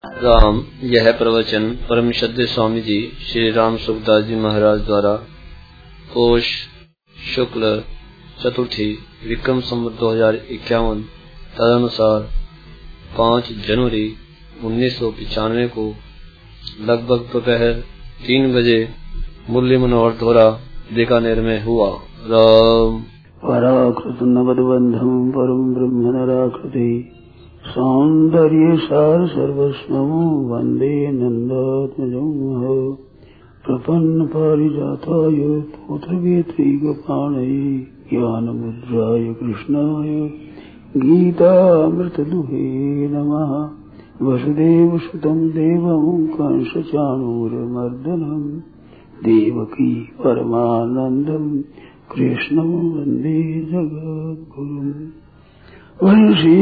राम। यह प्रवचन परम श्रद्धेय स्वामी जी श्री राम सुखदास जी महाराज द्वारा पोष शुक्ल चतुर्थी विक्रम संवत 2051 तदनुसार 5 जनवरी 1995 को लगभग दोपहर 3 बजे मुरली मनोहर द्वारा बीकानेर में हुआ। राम। पराकृत नवद्बंधं परम ब्रह्म नराकृति सौंदर्य सार सर्वस्वं वंदे नंदात्मजं प्रपन्न पारिजाताय पुत्रवेत्रैकपाणये ज्ञानमुद्राय कृष्णाय गीतामृतदुहे नमः। वसुदेवसुतं देवं कंसचाणूरमर्दनं देवकी परमानन्दं कृष्णं वन्दे जगद्गुरुम्। वंशी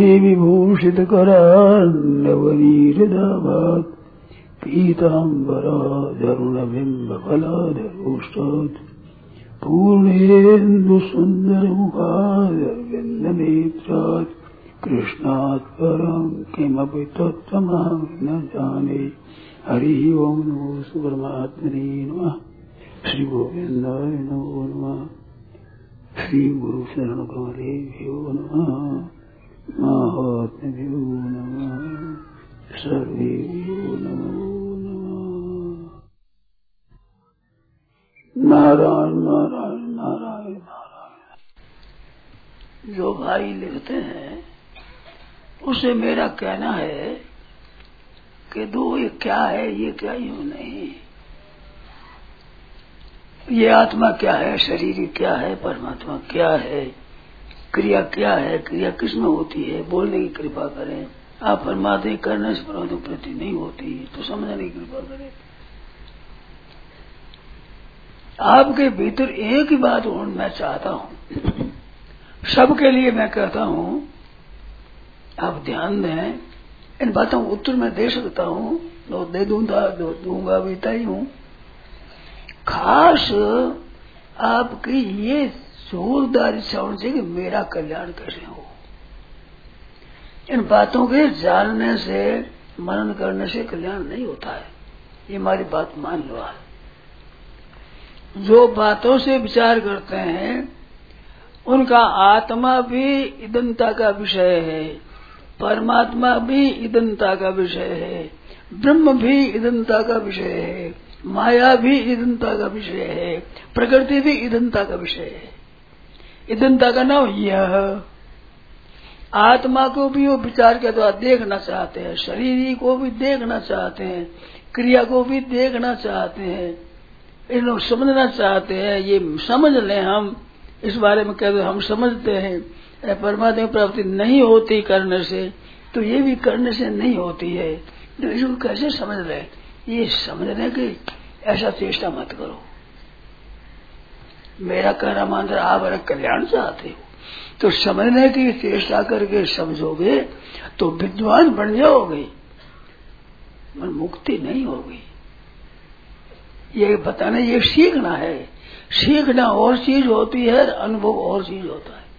विभूषितकरान्नवनीरदाभात् पीताम्बराधरुणबिम्बफलाधरोष्टात् पूर्णेन्दुसुन्दरमुखादरविन्दनेत्रात् कृष्णात् परं किमपि तत्त्वमहं न जाने। हरिः ओं नमो परमात्मने नमः। श्री गोविन्दाय नमो नमः। श्री गुरु शरण कमलेभ्यो नमः। महात्म्यो नमः। सर्वेभ्यो नमो नमः। नारायण नारायण नारायण नारायण। जो भाई लिखते हैं उसे मेरा कहना है कि दो ये क्या है, ये क्या यूं नहीं। ये आत्मा क्या है, शरीर क्या है, परमात्मा क्या है, क्रिया क्या है, क्रिया किसमें होती है, बोलने की कृपा करें। आप फरमाते करने से परमात्मा प्रति नहीं होती तो समझने की कृपा करें। आपके भीतर एक ही बात मैं चाहता हूँ, सबके लिए मैं कहता हूँ, आप ध्यान दें। इन बातों को उत्तर में दे सकता हूँ, तो दे दूंगा भी तय हूँ। खास आपकी ये जोरदार इच्छा होनी चाहिए कि मेरा कल्याण कैसे हो। इन बातों के जानने से, मनन करने से कल्याण नहीं होता है। ये हमारी बात मान लो। जो बातों से विचार करते हैं उनका आत्मा भी इदंता का विषय है, परमात्मा भी इदंता का विषय है, ब्रह्म भी इदंता का विषय है, माया भी इदंता का विषय है, प्रकृति भी इदंता का विषय है। इदंता का नाम यह आत्मा को भी वो विचार के द्वारा देखना चाहते हैं, शरीर को भी देखना चाहते हैं, क्रिया को भी देखना चाहते हैं, इन लोग समझना चाहते हैं। ये समझ लें, हम इस बारे में कहते हम समझते हैं परमात्मा की प्राप्ति नहीं होती करने से, तो ये भी करने से नहीं होती है। तो इसको कैसे समझ लें? ये समझने की ऐसा चेष्टा मत करो। मेरा कहना मानकर आप अगर कल्याण चाहते हो तो समझने की चेष्टा करके समझोगे तो विद्वान बन जाओगे, मन मुक्ति नहीं होगी। ये बताना, ये सीखना है। सीखना और चीज होती है, अनुभव और चीज होता है।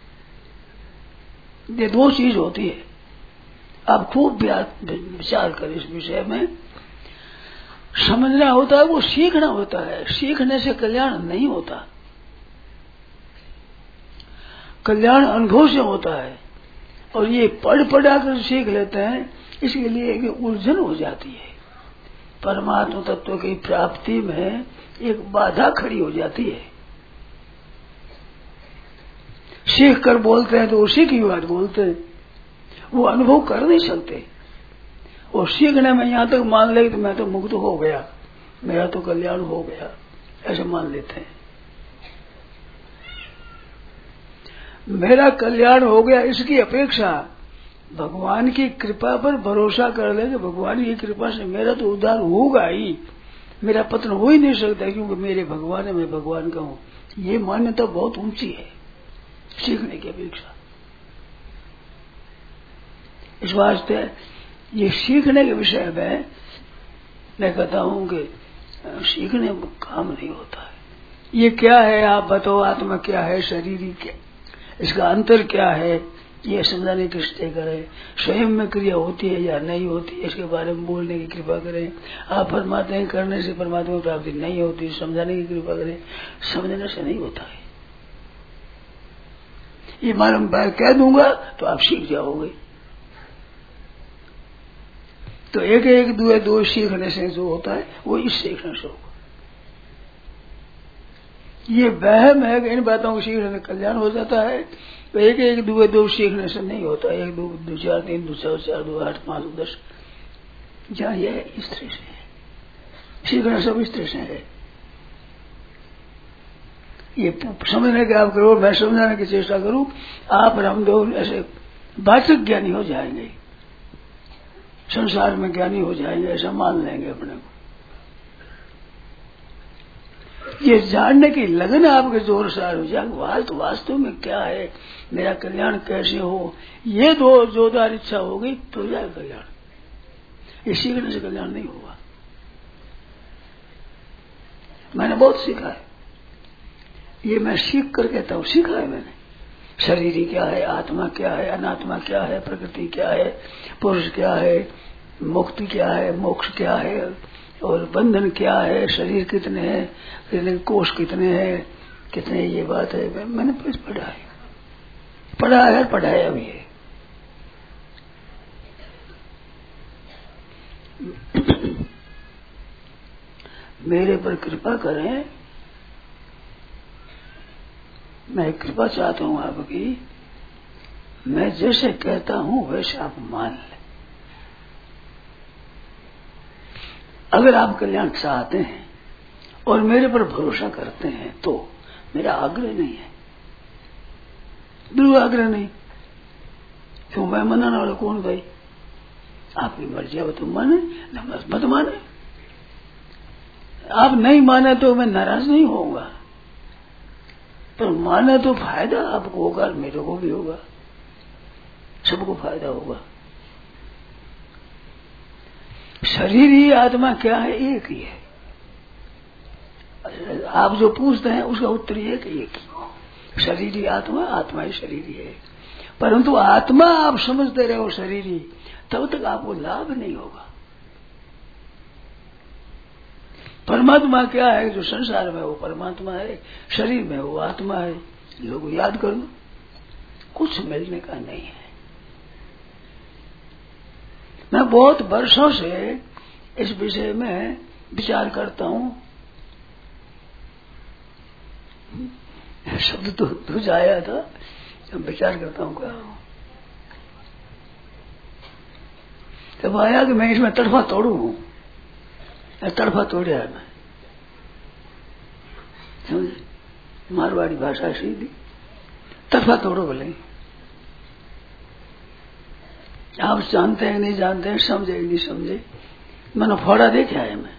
ये दो चीज होती है। आप खूब विचार करें इस विषय में। समझना होता है, वो सीखना होता है। सीखने से कल्याण नहीं होता, कल्याण अनुभव से होता है। और ये पढ़ कर सीख लेते हैं, इसके लिए एक उलझन हो जाती है। परमात्मा तत्व की प्राप्ति में एक बाधा खड़ी हो जाती है। सीख कर बोलते हैं तो उसी की बात बोलते हैं, वो अनुभव कर नहीं सकते। और सीखने में यहाँ तक मान ले कि मैं तो मुक्त हो गया, मेरा तो कल्याण हो गया, ऐसे मान लेते हैं। मेरा कल्याण हो गया, इसकी अपेक्षा भगवान की कृपा पर भरोसा कर ले कि भगवान की कृपा से मेरा तो उद्धार होगा ही, मेरा पतन हो ही नहीं सकता क्योंकि मेरे भगवान है, मैं भगवान का हूँ। ये मान्यता बहुत ऊंची है सीखने की अपेक्षा। इस वास्ते ये सीखने के विषय में मैं कहता हूँ कि सीखने में काम नहीं होता है। ये क्या है आप बताओ, आत्मा क्या है, शरीर क्या, इसका अंतर क्या है, ये समझाने की कृपा करें। स्वयं में क्रिया होती है या नहीं होती है इसके बारे में बोलने की कृपा करें। आप फरमाते हैं करने से परमात्मा प्राप्ति नहीं होती, समझाने की कृपा करें। समझने से नहीं होता है, ये मालूम कह दूंगा तो आप सीख जाओगे। तो एक एक दो सीखने से जो होता है वो इस सीखने से होगा। ये वहम है कि इन बातों को सीखने से कल्याण हो जाता है, तो एक एक दो सीखने से नहीं होता। 1 2 4 3 2 4 2 8 5 10 जहाँ यह इस तरह से है, सीखना सब इस तरह से है। ये समझने के आप करो, मैं समझाने की चेष्टा करूं, आप और हम दो ऐसे वाचक ज्ञानी हो जाएंगे, संसार में ज्ञानी हो जाएंगे, ऐसा मान लेंगे अपने को। ये जानने की लगन आपके जोर से हो जाए तो वास्तव में क्या है, मेरा कल्याण कैसे हो, ये दो जोरदार इच्छा होगी तो जाए कल्याण। ये सीखने से कल्याण नहीं होगा। मैंने बहुत सीखा है, ये मैं सीख कर कहता हूँ, सीखा है मैंने। शरीर ही क्या है, आत्मा क्या है, अनात्मा क्या है, प्रकृति क्या है, पुरुष क्या है, मुक्ति क्या है, मोक्ष क्या है, और बंधन क्या है, शरीर कितने हैं, कितने कोष कितने हैं, कितने, ये बात है। मैंने पढ़ाया भी है। मेरे पर कृपा करें, मैं कृपा चाहता हूं आपकी। मैं जैसे कहता हूं वैसे आप मान लें। अगर आप कल्याण चाहते हैं और मेरे पर भरोसा करते हैं तो मेरा आग्रह नहीं है, बिल्कुल आग्रह नहीं। क्यों मैं मनाने वाला कौन भाई? आपकी मर्जी है, तो माने न मत माने। आप नहीं माने तो मैं नाराज नहीं होऊंगा, पर माने तो फायदा आपको होगा, मेरे को भी होगा, सबको फायदा होगा। शरीर ही आत्मा क्या है, एक ही है। आप जो पूछते हैं उसका उत्तर एक ही। शरीर ही आत्मा, आत्मा ही शरीर ही है। परंतु आत्मा आप समझते रहो शरीर ही, तब तक आपको लाभ नहीं होगा। परमात्मा क्या है, जो संसार में वो परमात्मा है, शरीर में वो आत्मा है। लोग याद कर लो, कुछ मिलने का नहीं है। मैं बहुत वर्षों से इस विषय में विचार करता हूं। शब्द तो तुझ आया था, विचार करता हूं क्या तब आया कि मैं इसमें तड़फा तोड़ू हूं। तड़फा तोड़िया है मैं, समझे, मारवाड़ी भाषा सीधी। तड़फा तोड़ो बोले, आप जानते हैं नहीं जानते हैं, समझे नहीं समझे, मैंने फोड़ा देखा है। मैं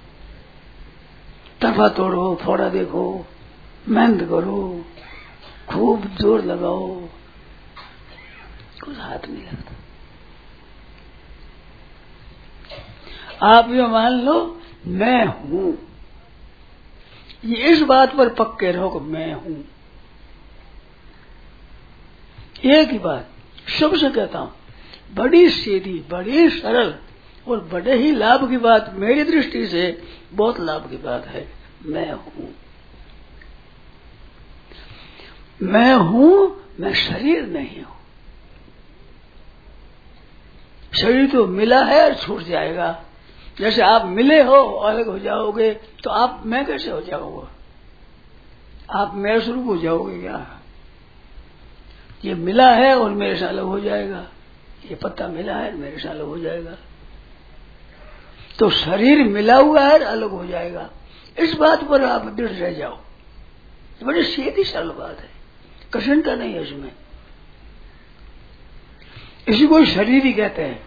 तड़फा तोड़ो, फोड़ा देखो, मेहनत करो, खूब जोर लगाओ, कुछ हाथ नहीं लगता। आप ये मान लो मैं हूं, ये इस बात पर पक्के रहो कि मैं हूं। एक ही बात सबसे कहता हूं, बड़ी सीधी, बड़ी सरल और बड़े ही लाभ की बात, मेरी दृष्टि से बहुत लाभ की बात है। मैं हूं, मैं हूं, मैं शरीर नहीं हूं। शरीर तो मिला है और छूट जाएगा। जैसे आप मिले हो अलग हो जाओगे, तो आप मैं कैसे हो जाओगे? आप मेरे स्वरूप हो जाओगे क्या? ये मिला है और मेरे से अलग हो जाएगा। ये पत्ता मिला है मेरे से अलग हो जाएगा। तो शरीर मिला हुआ है अलग हो जाएगा। इस बात पर आप दृढ़ रह जाओ। बड़ी सीधी सरल बात है, कठिनता नहीं है इसमें। इसी को शरीर ही कहते हैं।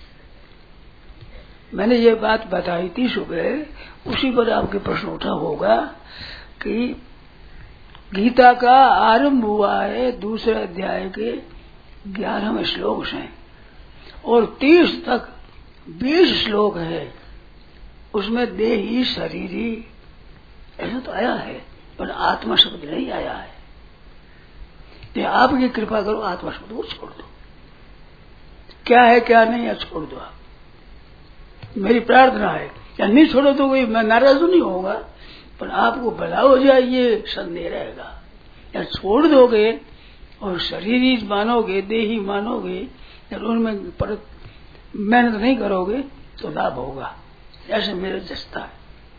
मैंने ये बात बताई थी सुबह, उसी पर आपके प्रश्न उठा होगा कि गीता का आरंभ हुआ है 2 अध्याय के 11वें श्लोक से, और 30 तक 20 श्लोक है। उसमें देही शरीरी ऐसा तो आया है, पर आत्मा शब्द नहीं आया है। तो आपकी कृपा करो, आत्मा शब्द को छोड़ दो। क्या है क्या नहीं है छोड़ दो आप, मेरी प्रार्थना है। या नहीं छोड़ो तो कोई मैं नाराज नहीं होगा, पर आपको भला हो जाए ये संदेह रहेगा। या छोड़ दोगे और शरीर ही मानोगे, देही मानोगे, या उनमें मेहनत नहीं करोगे तो लाभ होगा, ऐसे मेरे जस्ता है।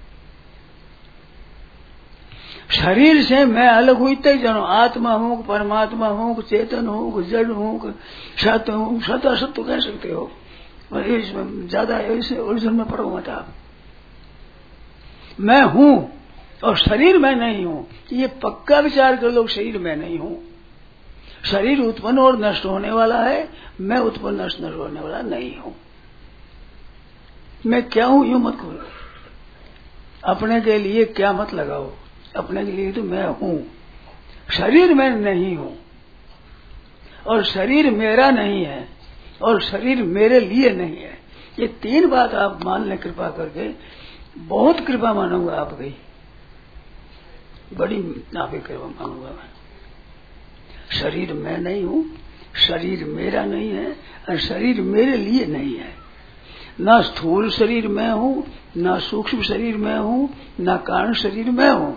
शरीर से मैं अलग हुई तक जानो, आत्मा हूँ, परमात्मा हूँ, चेतन हूँ, जड़ हूँ, सत्य हूँ, सत्य सत्य कह सकते हो, और इसमें ज्यादा ऐसे उलझन में पड़ो मत आप। मैं हूँ और शरीर में नहीं हूँ, ये पक्का विचार कर लो। शरीर में नहीं हूँ, शरीर उत्पन्न और नष्ट होने वाला है, मैं उत्पन्न नष्ट होने वाला नहीं हूँ। मैं क्या हूँ यूं मत करो, अपने के लिए क्या मत लगाओ, अपने के लिए तो मैं हूँ, शरीर में नहीं हूँ, और शरीर मेरा नहीं है, और शरीर मेरे लिए नहीं है। ये तीन बात आप मान लें कृपा करके, बहुत कृपा मानूंगा आपकी, बड़ी आपकी कृपा मानूंगा मैं। शरीर मैं नहीं हूँ, शरीर मेरा नहीं है, और शरीर मेरे लिए नहीं है। ना स्थूल शरीर में हूँ, ना सूक्ष्म शरीर में हूँ, ना कारण शरीर में हूँ।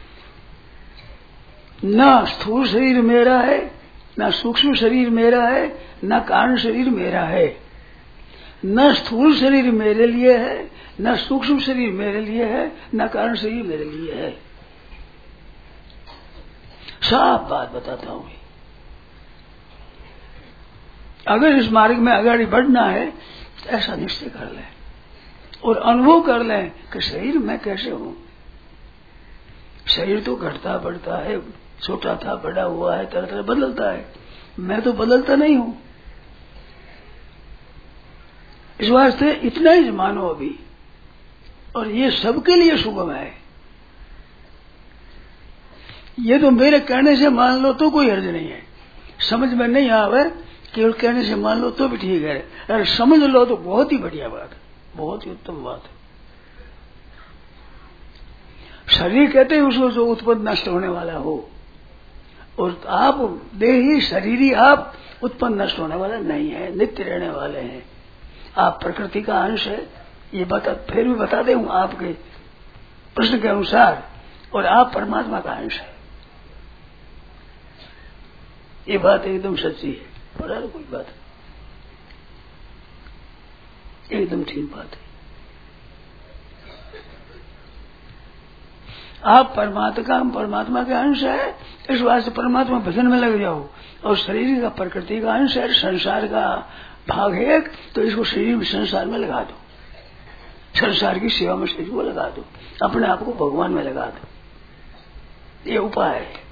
ना स्थूल शरीर मेरा है, ना सूक्ष्म शरीर मेरा है, ना कारण शरीर मेरा है। न स्थूल शरीर मेरे लिए है, न सूक्ष्म शरीर मेरे लिए है, न कारण शरीर मेरे लिए है। साफ बात बताता हूं। अगर इस मार्ग में आगे बढ़ना है तो ऐसा निश्चय कर लें और अनुभव कर लें कि शरीर मैं कैसे हूं। शरीर तो घटता बढ़ता है, छोटा था बड़ा हुआ है, तरह तरह बदलता है, मैं तो बदलता नहीं हूं। इस वास्ते इतना ही मानो अभी, और ये सबके लिए सुगम है। ये तो मेरे कहने से मान लो तो कोई हर्ज नहीं है, समझ में नहीं आवे केवल कहने से मान लो तो भी ठीक है, अगर समझ लो तो बहुत ही बढ़िया बात है, बहुत ही उत्तम बात है। शरीर कहते हैं उसको जो उत्पन्न नष्ट होने वाला हो, और आप देही शरीरी आप उत्पन्न नष्ट होने वाला नहीं है, नित्य रहने वाले हैं। आप प्रकृति का अंश है, ये बता फिर भी बता दे आपके प्रश्न के अनुसार, और आप परमात्मा का अंश है। ये बात एकदम सच्ची है, बड़ा कोई बात एकदम ठीक बात है। आप परमात्मा के अंश है, इस वास्ते परमात्मा भजन में लग जाओ, और शरीर का प्रकृति का अंश है, संसार का भाग है एक, तो इसको शरीर में संसार में लगा दो, संसार की सेवा में शरीर को लगा दो, अपने आप को भगवान में लगा दो। ये उपाय है।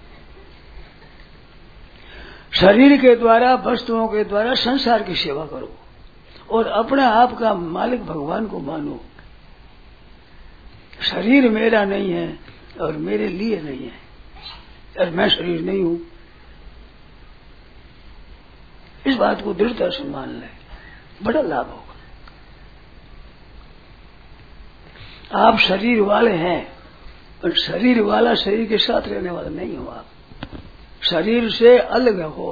शरीर के द्वारा, वस्तुओं के द्वारा संसार की सेवा करो, और अपने आप का मालिक भगवान को मानो। शरीर मेरा नहीं है और मेरे लिए नहीं है, और मैं शरीर नहीं हूं। इस बात को दृढ़ता से मान ले, बड़ा लाभ होगा। आप शरीर वाले हैं, और शरीर वाला शरीर के साथ रहने वाला नहीं हो। आप शरीर से अलग हो।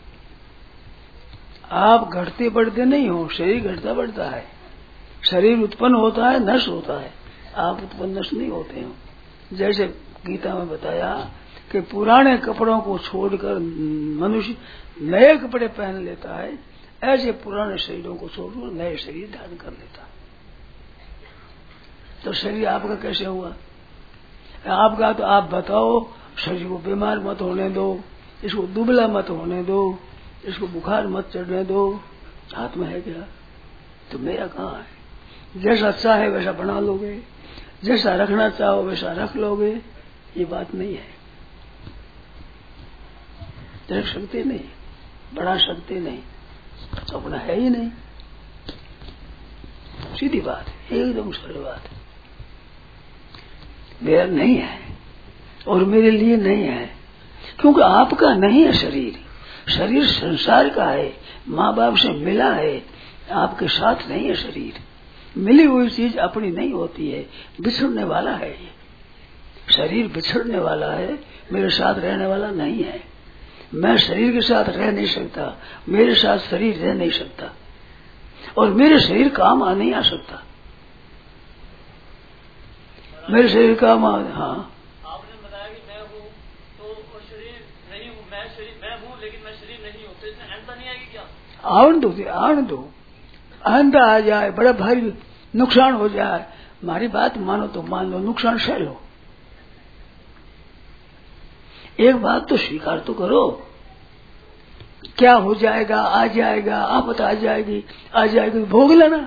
आप घटते बढ़ते नहीं हो, शरीर घटता बढ़ता है। शरीर उत्पन्न होता है, नष्ट होता है, आप उत्पन्न नष्ट नहीं होते हो। जैसे गीता में बताया कि पुराने कपड़ों को छोड़कर मनुष्य नए कपड़े पहन लेता है, ऐसे पुराने शरीरों को छोड़कर नए शरीर धारण कर लेता है। तो शरीर आपका कैसे हुआ? आपका तो आप बताओ, शरीर को बीमार मत होने दो, इसको दुबला मत होने दो, इसको बुखार मत चढ़ने दो। हाथ में है क्या? तो मेरा कहाँ है? जैसा चाहे वैसा बना लोगे, जैसा रखना चाहो वैसा रख लोगे, ये बात नहीं है। रख सकते नहीं, बढ़ा सकते नहीं, अपना है ही नहीं। सीधी बात है, एकदम सरल बात है। मेरा नहीं है और मेरे लिए नहीं है, क्योंकि आपका नहीं है शरीर। शरीर संसार का है, माँ बाप से मिला है, आपके साथ नहीं है शरीर। मिली हुई चीज अपनी नहीं होती है, बिछड़ने वाला है। ये शरीर बिछड़ने वाला है, मेरे साथ रहने वाला नहीं है। मैं शरीर के साथ रह नहीं सकता, मेरे साथ शरीर रह नहीं सकता, और मेरे शरीर काम आ नहीं आ सकता। मेरे शरीर काम आ, हाँ आपने बताया कि मैं हूँ तो और शरीर नहीं हूँ, मैं हूँ लेकिन मैं शरीर नहीं हूँ, तो इसमें अहंता नहीं आएगी क्या? आवन दो अहंता आ जाए, बड़ा भारी नुकसान हो जाए, हमारी बात मानो तो मान लो, नुकसान सह लो। एक बात तो स्वीकार तो करो, क्या हो जाएगा, आ जाएगा, आपत आ जाएगी, भोग लेना।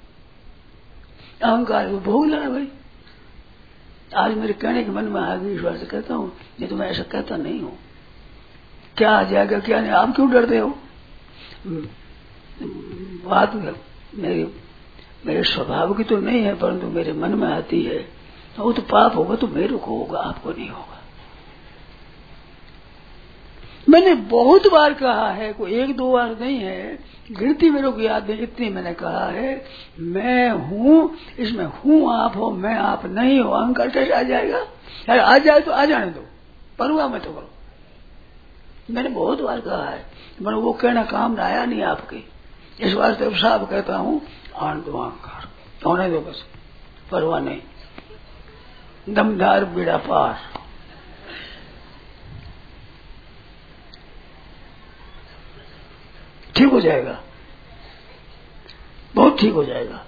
अहंकार को भोग लेना भाई। आज मेरे कहने के मन में आ गई, ईश्वर से कहता हूँ, नहीं तो मैं ऐसा कहता नहीं हूँ। क्या आ जाएगा क्या नहीं, आप क्यों डरते हो? बात मेरे स्वभाव की तो नहीं है, परंतु मेरे मन में आती है। वो तो पाप होगा तो मेरे को होगा, आपको नहीं होगा। मैंने बहुत बार कहा है, कोई एक दो बार नहीं है, गिनती मेरे को याद नहीं, इतनी मैंने कहा है, मैं हूँ, इसमें हूँ आप हो, मैं आप नहीं हो। अहंकार कैसे आ जाएगा? अरे आ जाए तो आ जाने दो, परवाह मत करो। मैंने बहुत बार कहा है, मैंने वो कहना काम आया नहीं आपके, इस वास्ते अब साफ कहता हूँ, आन दो अहंकार, होने दो बस, परवाह नहीं। दमदार बीड़ा पार। ठीक हो जाएगा, बहुत ठीक हो जाएगा।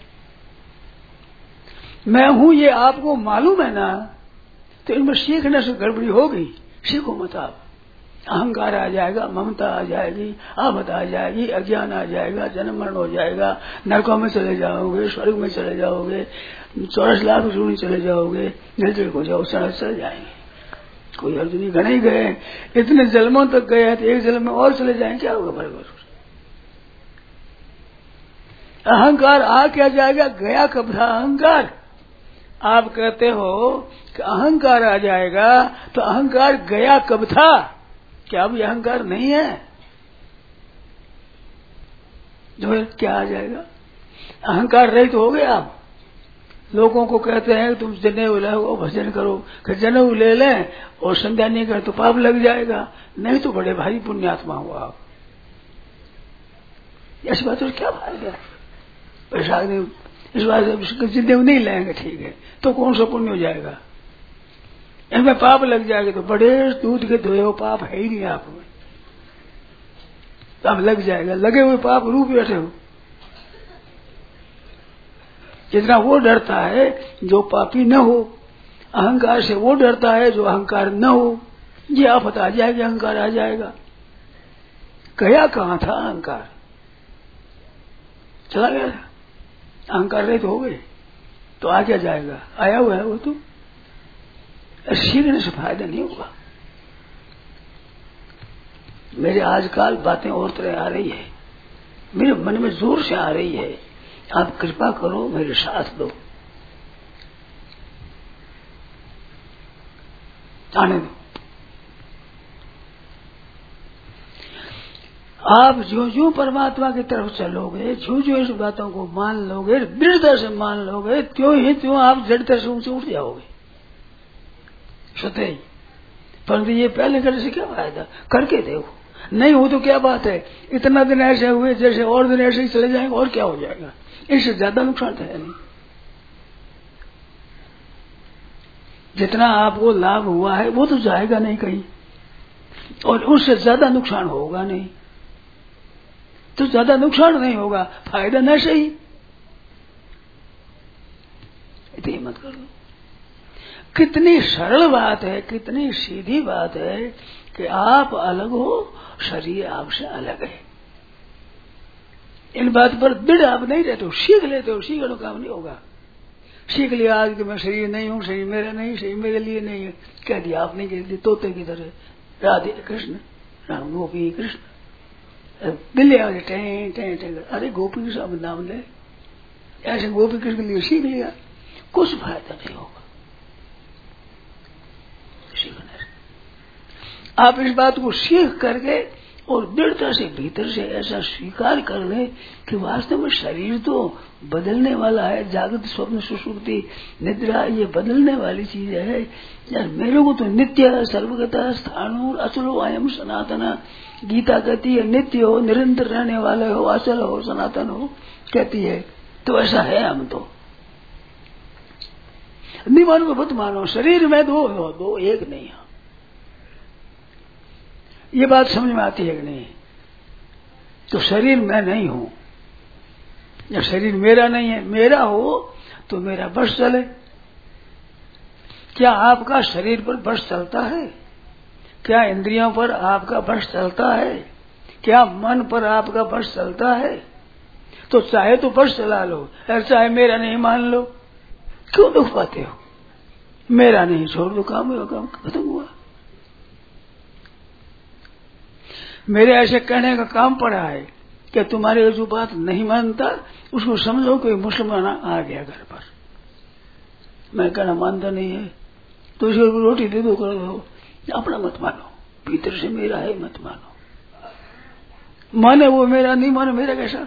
मैं हूं ये आपको मालूम है ना, तो इनमें सीखने से गड़बड़ी होगी, सीखो मत आप। अहंकार आ जाएगा, ममता आ जाएगी, आफत आ जाएगी, अज्ञान आ जाएगा, जन्म मरण हो जाएगा, नरकों में चले जाओगे, स्वर्ग में चले जाओगे, 84 लाख में चले जाओगे, निर्जल हो जाओ, सड़क चले जाएंगे। कोई अर्थ नहीं, गणे ही गए, इतने जन्मों तक गए हैं, तो एक जन्म में और चले जाएंगे, क्या होगा बराबर? अहंकार आ क्या जाएगा? गया कब था अहंकार? आप कहते हो कि अहंकार आ जाएगा, तो अहंकार गया कब था? क्या अब अहंकार नहीं है? जो क्या आ जाएगा? अहंकार रहित हो गए आप। लोगों को कहते हैं तुम जनेऊ लो, भजन करो, कि जनेऊ ले लें और संध्या नहीं करे तो पाप लग जाएगा, नहीं तो बड़े भारी पुण्यात्मा हो आप। ऐसी बात क्या फायदा है? पैसा इस बात जनेऊ नहीं लेंगे, ठीक है, तो कौन सा पुण्य हो जाएगा? इनमें पाप लग जाएगा, तो बड़े दूध के धोए हो, पाप है ही नहीं आप में, अब लग जाएगा। लगे हुए पाप रूप बैठे हो। जितना वो डरता है जो पापी न हो, अहंकार से वो डरता है जो अहंकार न हो, ये आफत आ जाएगी, अहंकार आ जाएगा। गया कहाँ था अहंकार? चला गया था। अहंकार रहित हो गए तो आ क्या जाएगा? आया हुआ है वो तो। सीखने से फायदा नहीं होगा। मेरे आजकल बातें और तरह आ रही है, मेरे मन में जोर से आ रही है, आप कृपा करो मेरे साथ दो, आने दो। आप जो जो परमात्मा की तरफ चलोगे, जो जो इस बातों को मान लोगे, दृढ़ता से मान लोगे, त्यों ही त्यों आप जड़ता से ऊंचे उठ जाओगे स्वतः ही। परंतु ये पहले करने से क्या फायदा? करके देखो, नहीं हो तो क्या बात है, इतना दिन ऐसे हुए जैसे और दिन ऐसे ही चले जाएंगे, और क्या हो जाएगा? इससे ज्यादा नुकसान तो है नहीं। जितना आपको लाभ हुआ है वो तो जाएगा नहीं कहीं, और उससे ज्यादा नुकसान होगा नहीं, तो ज्यादा नुकसान नहीं होगा, फायदा न सही। इतनी मत कर लो। कितनी सरल बात है, कितनी सीधी बात है कि आप अलग हो, शरीर आपसे अलग है। इन बात पर दृढ़ आप नहीं रहते हो, सीख लेते हो, सीखने काम नहीं होगा। सीख लिया आज कि मैं शरीर नहीं हूँ, शरीर मेरा नहीं, शरीर मेरे लिए नहीं है, कह दिया आपने, कह दिया तोते की तरह। राधे कृष्ण, राम गोपी कृष्ण, दिल्ली आगे टें टें टें, अरे गोपी कृष्ण अब नाम ले, ऐसे गोपी कृष्ण के लिए सीख लिया, कुछ फायदा नहीं होगा सीखने से। आप इस बात को सीख करके और दृढ़ता से भीतर से ऐसा स्वीकार कर ले कि वास्तव में शरीर तो बदलने वाला है, जागृत स्वप्न सुषुप्ति निद्रा ये बदलने वाली चीज है यार। मेरे को तो नित्य सर्वगता स्थाणु अचलो अयम सनातन, गीता कहती है नित्य हो, निरंतर रहने वाले हो, अचल हो, सनातन हो कहती है। तो ऐसा है हम तो नहीं मानो मत मानो, शरीर में दो एक नहीं है। ये बात समझ में आती है कि नहीं? तो शरीर मैं नहीं हूं, जब शरीर मेरा नहीं है, मेरा हो तो मेरा बस चले। क्या आपका शरीर पर बस चलता है? क्या इंद्रियों पर आपका बस चलता है? क्या मन पर आपका बस चलता है? तो चाहे तो बस चला लो और चाहे मेरा नहीं मान लो। क्यों दुख पाते हो? मेरा नहीं, छोड़ दो, काम हुआ, काम खत्म हुआ। मेरे ऐसे कहने का काम पड़ा है कि तुम्हारे जो बात नहीं मानता उसको समझो कोई मुसलमान आ गया घर पर, मैं कहना मानता नहीं है तो उसको रोटी दे दो, कर दो, अपना मत मानो, भीतर से मेरा है मत मानो। माने वो मेरा, नहीं माने मेरा, कैसा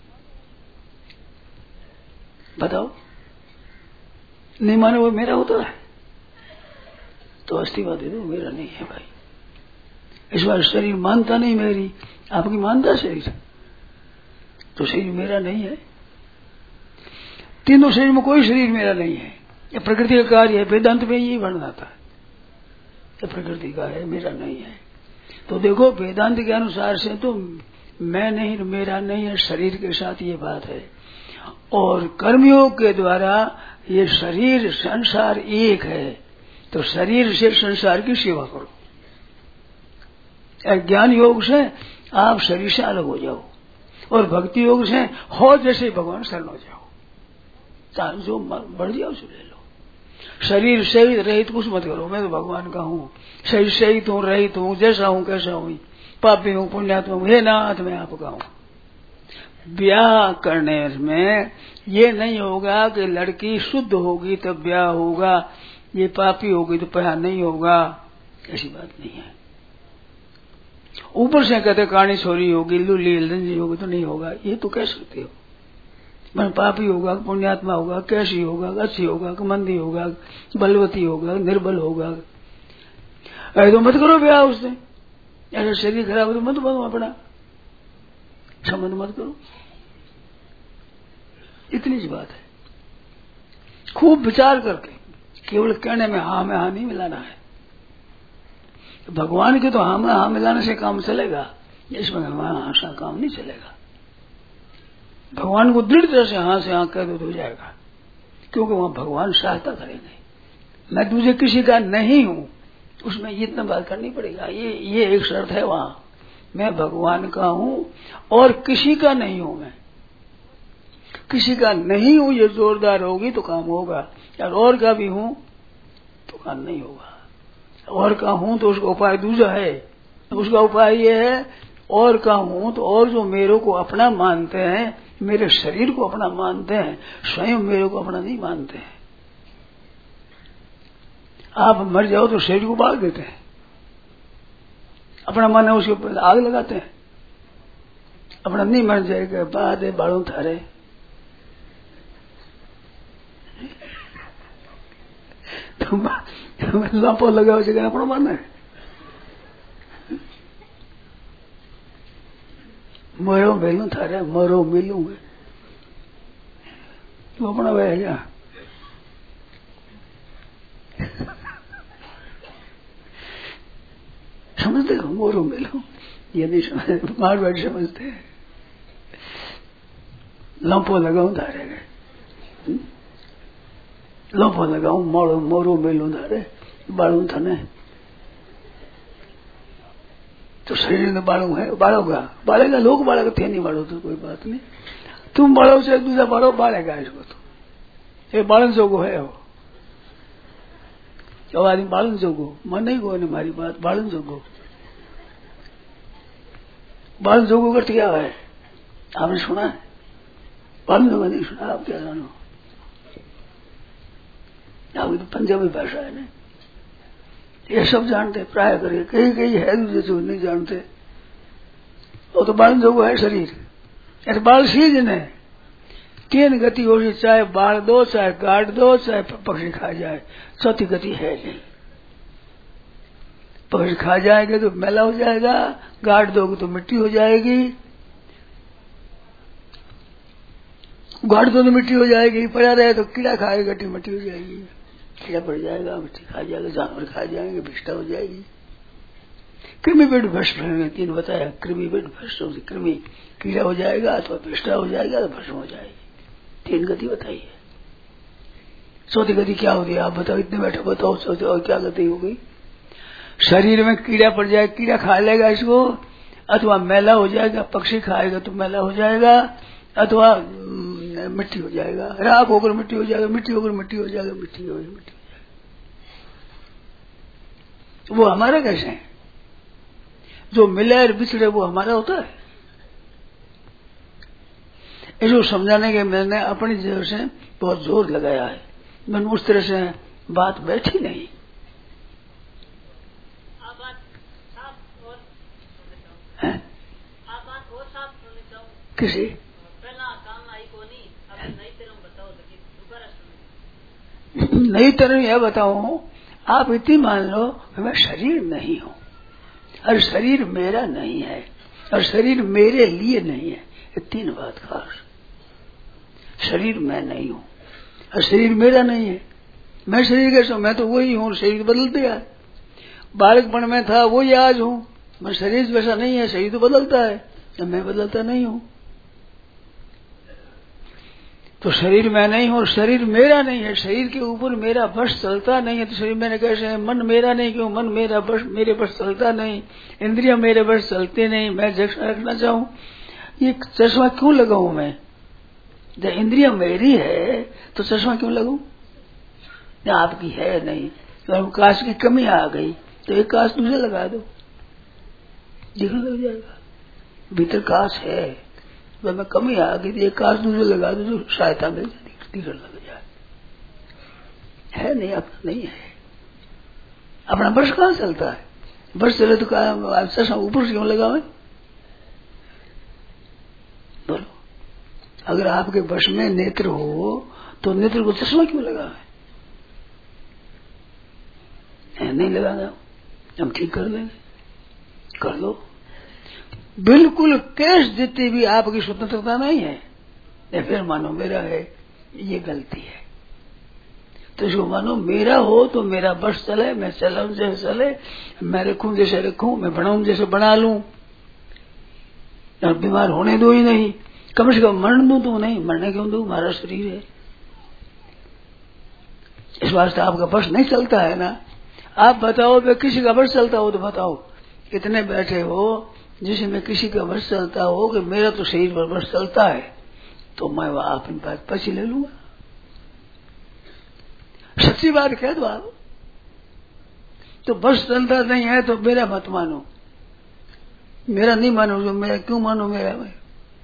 बताओ? नहीं माने वो मेरा होता है तो अस्तीफा दे दो, मेरा नहीं है भाई। इस बार शरीर मानता नहीं मेरी, आपकी मानता शरीर, तो शरीर मेरा नहीं है। तीनों शरीर में कोई शरीर मेरा नहीं है, ये प्रकृति का कार्य है। वेदांत में यही वर्णन आता है, ये प्रकृति का है, मेरा नहीं है। तो देखो वेदांत के अनुसार से तो मैं नहीं, मेरा नहीं है, शरीर के साथ ये बात है। और कर्मयोग के द्वारा ये शरीर संसार एक है, तो शरीर से संसार की सेवा करो। ज्ञान योग से आप शरीर से अलग हो जाओ और भक्ति योग से हो जैसे भगवान शरण हो जाओ, चाहे जो बढ़ जाओ सो ले लो। शरीर सहित रहित कुछ मत करो, मैं तो भगवान का हूँ, शरीर सहित हूँ, रहित हूँ, जैसा हूँ कैसा हूँ, पापी हूँ पुण्यात्मा हूँ, हे नाथ मैं आपका हूँ। ब्याह करने में ये नहीं होगा कि लड़की शुद्ध होगी तब ब्याह होगा, ये पापी होगी तो ब्याह नहीं होगा, ऐसी बात नहीं है। ऊपर से कहते कहानी छोरी होगी, लूली लंजी होगी तो नहीं होगा, ये तो कह सकते हो। मैं पापी होगा, पुण्यात्मा होगा, कैसी होगा, अच्छी होगा, मंदी होगा, बलवती होगा, निर्बल होगा, ऐसे तो मत करो ब्याह उससे। ऐसा शरीर खराब हो तो मत बनो, अपना संबंध मत करो। इतनी सी बात है। खूब विचार करके, केवल कहने में हाँ में हाँ नहीं मिलाना है। भगवान के तो हाँ में हाँ मिलाने से काम चलेगा, इसमें हाँ से काम नहीं चलेगा। भगवान को दृढ़ तरह से हाँ कह दो तो हो जाएगा, क्योंकि वहां भगवान सहायता करेंगे। मैं तुझे किसी का नहीं हूं, उसमें इतना बात करनी पड़ेगा, ये एक शर्त है वहां। मैं भगवान का हूं और किसी का नहीं हूं, मैं किसी का नहीं हूं, ये जोरदार होगी तो काम होगा। यार और का भी हूं तो काम नहीं होगा। और का हूं तो उसका उपाय दूसरा है, उसका उपाय ये है और का हूं तो और जो मेरे को अपना मानते हैं, मेरे शरीर को अपना मानते हैं, स्वयं मेरे को अपना नहीं मानते हैं। आप मर जाओ तो शरीर को बाल देते हैं, अपना मन है उसके ऊपर आग लगाते हैं। अपना नहीं मर जाएगा बाद बालों थारे, तुम लापो लगाओ जगह अपना मन है। मरो मिलू थारे, मरो मिलूंगे, तू अपना वह क्या समझते हो? मोरो मिलो ये नहीं समझते, मारवाड़ी समझते हैं। लंपो लगाऊ धारे गए, लंपो लगाऊ मोरो मोरो मिलू धारे बालू थने तो शरीर में बालू है, बालोगा बालेगा, लोग बालेगा, थे नहीं बालो तो कोई बात नहीं। तुम बालो से दूसरा बालो बालेगा इसको, तो ये बालन जोगो है वो। जो आदमी बालन जोगो मन नहीं गो ने मारी बात, बालन जोगो, बालन जोगो करते क्या है? आपने सुना है? बालन जोगो नहीं सुना, आप क्या जानो? आपकी तो पंजाबी भाषा है ना, ये सब जानते प्राय करके, कहीं कहीं है जो नहीं जानते। वो तो बाल जो है शरीर, ऐसे बाल सीज ने 3 गति हो, चाहे बाल दो, चाहे काट दो, चाहे पक्षी खा जाए, चौथी गति है नहीं। पक्षी खा जाएंगे तो मैला हो जाएगा, गाड़ दोगे तो मिट्टी हो जाएगी, गाड़ दो तो मिट्टी हो जाएगी, पड़ा रहे तो कीड़ा खाएगा गट्टी मिट्टी हो जाएगी, कीड़ा पड़ जाएगा, मिट्टी खा जाएगा, जानवर खा जाएंगे, विष्ठा हो जाएगी। कृमि पेट भस्म 3 बताया, कृमि पेट भस्म, कृमि कीड़ा हो जाएगा अथवा विष्ठा हो जाएगा तो भस्म हो जाएगी। 3 गति बताई है। चौथी गति क्या होगी आप बताओ, इतने बैठे बताओ चौथी और क्या गति होगी। शरीर में कीड़ा पड़ जाए, कीड़ा खा लेगा इसको, अथवा मैला हो जाएगा, पक्षी खाएगा तो मैला हो जाएगा, अथवा मिट्टी हो जाएगा, राख होकर मिट्टी हो जाएगा, मिट्टी होकर मिट्टी हो जाएगा, मिट्टी होकर मिट्टी हो जाएगा। वो हमारा कैसे है, जो मिले और बिछड़े वो हमारा होता है। इसको समझाने के मैंने अपनी जगह से बहुत जोर लगाया है, मैंने उस तरह से बात बैठी नहीं। आप बात साफ और किसी पहला काम आई को नहीं, अब नई तरह बताओ तो दोबारा सुनो। नई तरह यह बताऊं, आप इतनी मान लो मैं शरीर नहीं हूं और शरीर मेरा नहीं है और शरीर मेरे लिए नहीं है, ये 3 बात खास। शरीर मैं नहीं हूं और शरीर मेरा नहीं है। मैं शरीर कैसा, मैं तो वही हूं, शरीर बदलते है। बालकपन में था वही आज हूं, मैं शरीर वैसा नहीं है, शरीर तो बदलता है, मैं बदलता नहीं हूं। तो शरीर मैं नहीं हूं, शरीर मेरा नहीं है, शरीर के ऊपर मेरा बस चलता नहीं है। तो शरीर मैंने कैसे है, मन मेरा नहीं, क्यों मन मेरा बस, मेरे बस चलता नहीं, इंद्रिया मेरे बस चलते नहीं, मैं जैसा रखना चाहूं। ये चश्मा क्यों लगाऊं मैं, जब इंद्रिया मेरी है तो चश्मा क्यों लगाऊं, आपकी है नहीं। तो कांच की कमी आ गई तो एक कांच दूसरे लगा दो, दिखने लग जाएगा। भीतर कांच है, जब मैं कमी आ गई तो एक कांच दूसरे लगा दो तो सहायता मिल जाती, दिखने लग जाए। है नहीं, अपना नहीं है। अपना बस कहाँ चलता है, बस चले तो चश्मा ऊपर से क्यों लगावे, बोलो। अगर आपके बस में नेत्र हो तो नेत्र को चश्मा क्यों लगावे, नहीं लगाना, हम ठीक कर लेंगे, कर लो। बिल्कुल कैश जितनी भी आपकी स्वतंत्रता नहीं है, या फिर मानो मेरा है, ये गलती है। तो जो मानो मेरा हो तो मेरा बस चले, मैं चलाऊं जैसे चले, मैं रखूं जैसे रखूं, मैं बनाऊं जैसे बना लूं, और बीमार होने दो ही नहीं, कम से कम मरण दूं तो नहीं, मरने क्यों दूं, हमारा शरीर है। इस वास्ते आपका बस नहीं चलता है ना। आप बताओ मैं किसी का बस चलता हो तो बताओ, इतने बैठे हो जिसमें किसी का बस चलता हो कि मेरा तो शरीर पर बस चलता है, तो मैं अपनी बात पची ले लूंगा। सच्ची बात कह दो आप, तो बस चलता नहीं है तो मेरा मत मानो, मेरा नहीं मानो, जो मेरा क्यों मानो, मेरा मैं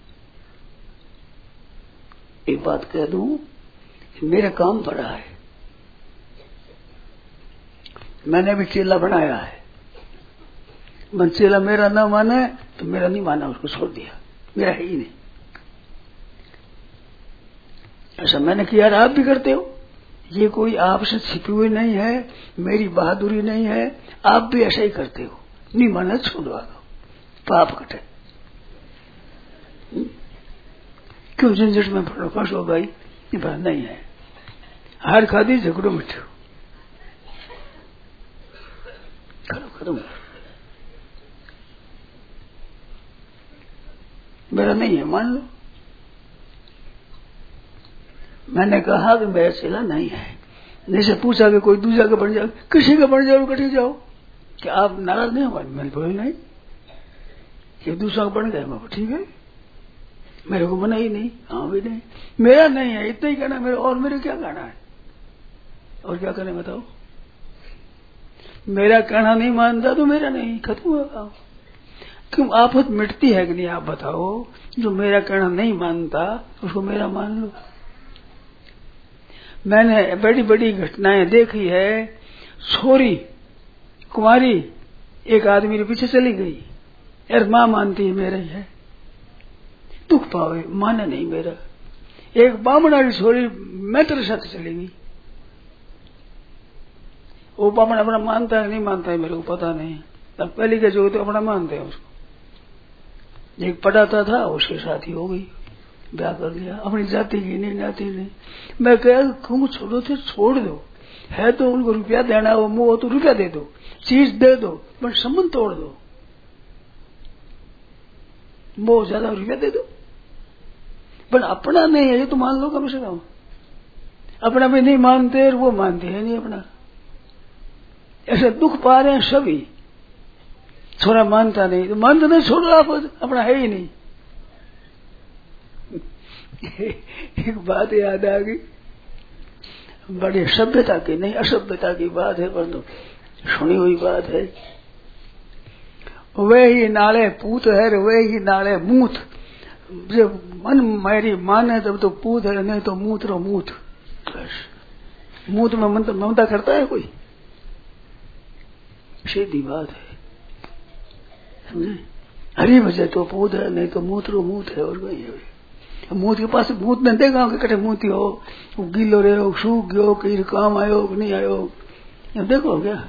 एक बात कह दूं, मेरा काम पड़ा है, मैंने भी चेला बनाया है। मन चेला मेरा ना माने तो मेरा नहीं माना, उसको छोड़ दिया, मेरा है ही नहीं। ऐसा मैंने किया, आप भी करते हो। ये कोई आपसे छिपी हुई नहीं है, मेरी बहादुरी नहीं है, आप भी ऐसा ही करते हो। नहीं माना छोड़वा दो, पाप कटे। क्यों झंझट में फंसो भाई, ये बात नहीं है। हार खा दी, झगड़ो मिठो, करो करो, मेरा नहीं है, मान लो। मैंने कहा कि मेरा चेला नहीं है। जैसे पूछा कि कोई दूसरा का बन जाओ, किसी का बन जाओ, कटी जाओ, कि आप नाराज नहीं हो? मैंने बोला नहीं, ये दूसरा का बन गया, मैं ठीक है, मेरे को बना ही नहीं, हाँ भी नहीं, मेरा नहीं है, इतना ही कहना मेरा, और मेरे क्या कहना है, और क्या कहना बताओ। मेरा कहना नहीं मानता तो मेरा नहीं, खत्म होगा। क्यों आफत मिटती है कि नहीं, आप बताओ। जो मेरा कहना नहीं मानता उसको मेरा मान लो। मैंने बड़ी बड़ी घटनाएं देखी है। छोरी कुमारी एक आदमी के पीछे चली गई, यार माँ मानती है मेरा ही है, दुख पावे माने नहीं मेरा। एक बामणारी छोरी मैं तेरे साथ चलेगी, वो बामण अपना मानता है नहीं मानता है मेरे को पता नहीं, तब पहले के जो तो अपना मानते हैं उसको। एक पढ़ाता था उसके साथ ही हो गई, ब्याह कर लिया, अपनी जाति की नहीं जाति नहीं। मैं कह तुम छोड़ो थे छोड़ दो, है तो उनको रुपया देना हो मुंह तो रुपया दे दो, चीज दे दो, पर संबंध तोड़ दो, बहुत ज्यादा रुपया दे दो, पर अपना नहीं है ये तो मान लो कम से कम। अपना भी नहीं मानते और वो मानते हैं नहीं अपना, ऐसे दुख पा रहे हैं सभी। छोरा मानता नहीं तो मानता नहीं, छोड़ो आप, अपना है ही नहीं। एक बात याद आ गई, बड़ी सभ्यता की नहीं असभ्यता की बात है, परंतु सुनी हुई बात है। वे ही नाले पूत है, वे ही नाले मूत, जब मन मेरी माने तब तो पूत है, नहीं तो मूत रो मूत। मूत में ममता करता है कोई? सीधी बात है, समझे? हरी वजह तो पूत है, नहीं तो मूत रो मूत है, और कोई है। मूत के पास मूत ने देखा कि कटे मूती हो, गीलो रहे हो, सूख गयो, कहीं काम आयो कि नहीं आयो, देखो क्या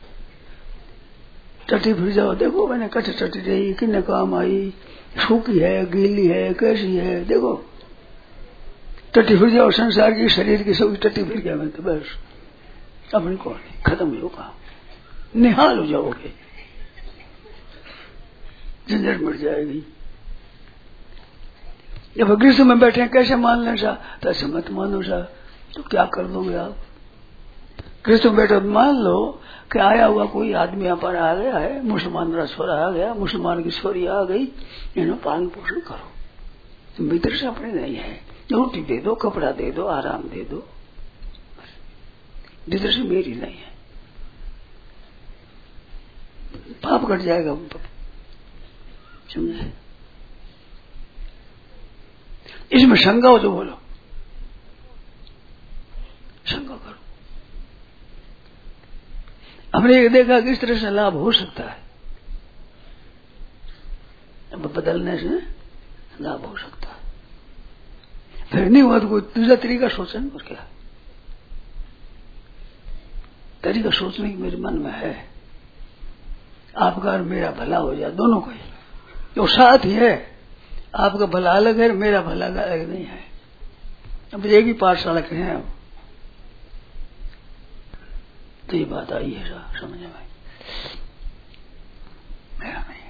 टट्टी फिर जाओ, देखो मैंने कटे टट्टी रही, किन्ने काम आई, सूखी है, गीली है, कैसी है, देखो टट्टी फिर जाओ। संसार की शरीर की सब टट्टी फिर गया, मैं तो बस अपनी कौन खत्म हो काम, निहाल हो जाओगे, झंझट मिट जाएगी। जब ग्रीष्म में बैठे कैसे मान लें सा, तो ऐसे मत मानो सा, तो क्या कर दोगे आप? ग्रीष्म में बैठे मान लो कि आया हुआ कोई आदमी यहाँ पर आ गया है, मुसलमान का छोरा आ गया, मुसलमान की छोरी आ गई, इन्हें पालन पोषण करो, तो भीतर से अपने नहीं है, रोटी दे दो, कपड़ा दे दो, आराम दे दो, भीतर से मेरी नहीं है, पाप कट जाएगा, समझे? इसमें शंका हो जो बोलो, शंका करो। हमने ये देखा कि इस तरह से लाभ हो सकता है, अब बदलने से लाभ हो सकता है, फिर नहीं हुआ तो कोई दूसरा तरीका सोचने पर क्या तरीका सोचने की मेरे मन में है, आपका और मेरा भला हो जाए, दोनों का ही जो साथ ही है। आपका भला अलग है, मेरा भला अलग नहीं है, अब एक ही पाठशाला के हैं, तो ये बात आई है समझ में, मेरा नहीं।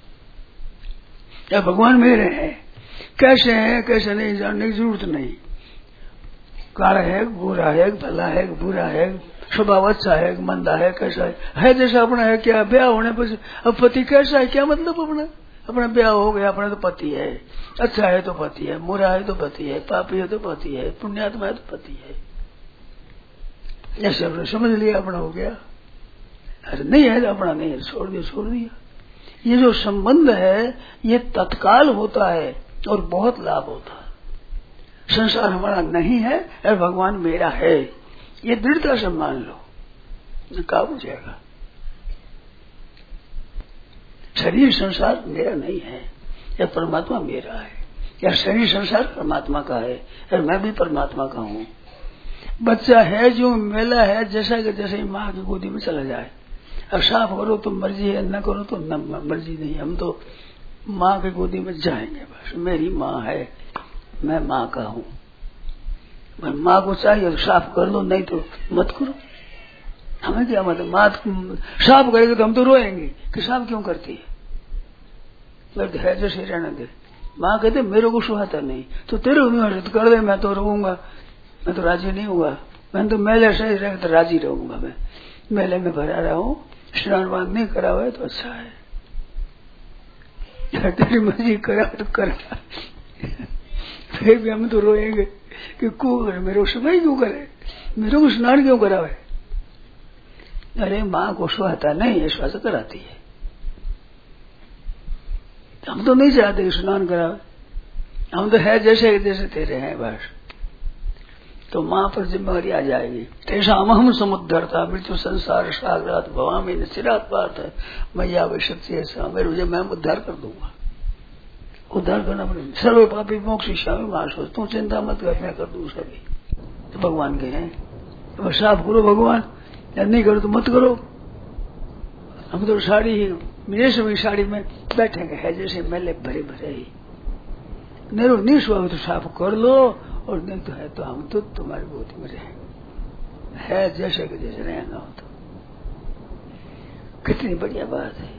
या भगवान मेरे हैं, कैसे हैं कैसे नहीं जानने की जरूरत नहीं, काला है गोरा है, भला है बुरा है, स्वभाव अच्छा है मंदा है, कैसा है जैसा अपना है। क्या ब्याह होने पर अब पति कैसा है, क्या मतलब? अपना ब्याह हो गया, अपना तो पति है, अच्छा है तो पति है, बुरा है तो पति है, पापी है तो पति है, पुण्यात्मा है तो पति है, ऐसे अपने समझ लिया, अपना हो गया। अरे नहीं है अपना नहीं है, छोड़ दिया। ये जो संबंध है ये तत्काल होता है और बहुत लाभ होता है। संसार हमारा नहीं है और भगवान मेरा है, ये दृढ़ता से मान लो, काम हो जाएगा। शरीर संसार मेरा नहीं है, यह परमात्मा मेरा है, या शरीर संसार परमात्मा का है और मैं भी परमात्मा का हूँ। बच्चा है जो मेला है, जैसा कि जैसे ही माँ की गोदी में चला जाए, अब साफ करो तो मर्जी है, न करो तो न मर्जी नहीं, हम तो माँ की गोदी में जाएंगे, बस मेरी माँ है, मैं माँ का हूँ। माँ को चाहिए तो साफ कर लो, नहीं तो मत करो, हमें क्या मतलब। माँ साफ करेगी तो हम तो रोएंगे कि साफ क्यों करती है, है जैसे रहने दे। माँ कहते मेरे को सुहाता नहीं तो तेरे को कर दे, मैं तो रोऊंगा, मैं तो राजी नहीं हुआ, मैं तो मेले से रह तो राजी रहूंगा, मैं मेले में भरा रहा हूँ, स्नान वान नहीं करा हुआ है तो अच्छा है, तेरी मर्जी करा तो करा। फिर भी हम तो रोएंगे कि क्यों करे, मेरे को समय क्यों करे, मेरे को स्नान क्यों करा है। अरे माँ को सुहाता नहीं है, श्वास कराती है, हम तो नहीं चाहते स्नान करा, हम तो है जैसे जैसे तेरे हैं बस। तो वहां पर जिम्मेवारी आ जाएगी। तेषा अहम समुद्धरता मृत्यु संसार सागरात भवामी निशिरात पार्थ है मैया वे शक्ति ऐसा मेरे मैं उद्धार कर दूंगा। उद्धार करना पड़ेगा। सर्व पापी मोक्ष श्यामी महासो तू चिंता मत कर मैं कर दूं सभी। तो भगवान के हैं तो साफ करो भगवान या नहीं करो तो मत करो। हम तो साड़ी ही विदेश में साड़ी में बैठेंगे है जैसे मैले भरे भरे ही नेहरू निस्व तो साफ कर लो और नहीं तो है तो हम तो तुम्हारी गोदी में है जैसे कि जैसे रहेगा हो तो कितनी बढ़िया बात है।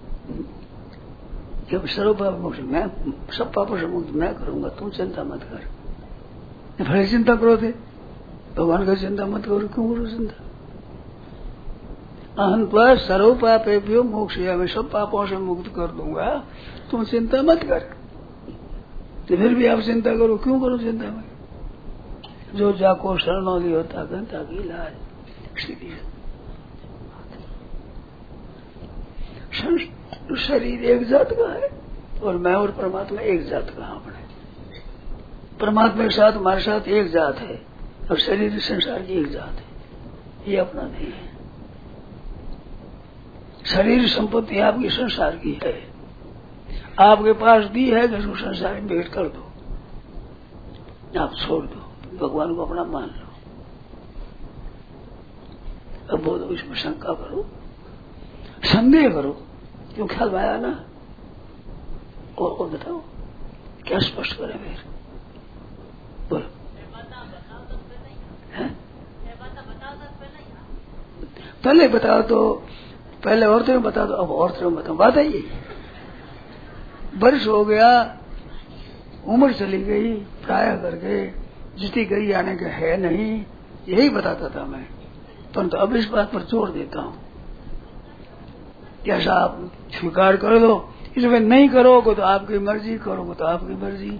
जब सर्व पाप मुक्त मैं सब पापों से मुक्त मैं करूंगा तुम चिंता मत कर। भले चिंता करो थे भगवान का चिंता मत करो क्यों करो चिंता। अहम पर सर्व पापेभ्यो मोक्ष मैं सब पापों से मुक्त कर दूंगा तुम चिंता मत कर। तो फिर भी आप चिंता करो क्यों करो चिंता में। जो जाको शरणों लियो ताकंता की लाज सीधी शरीर एक जात का है और मैं और परमात्मा एक जात का अपने। परमात्मा के साथ हमारे साथ एक जात है और शरीर संसार की एक जात है। ये अपना नहीं है। शरीर संपत्ति आपकी संसार की है आपके पास दी है कि उसको संसार में भेंट कर दो आप छोड़ दो भगवान को अपना मान लो। अब बोलो इसमें शंका करो संदेह करो क्यों ख्याल में आया ना और बताओ क्या स्पष्ट करें फिर बोलो। पहले बताओ तो पहले औरतों में बता दो अब औरतों में बताओ। बात है ये वर्ष हो गया उम्र चली गई प्राय करके जितनी गई आने का है नहीं यही बताता था मैं परंतु अब इस बात पर जोर देता हूँ कि ऐसा आप स्वीकार कर लो। इसमें नहीं करोगे तो आपकी मर्जी करोगे तो आपकी मर्जी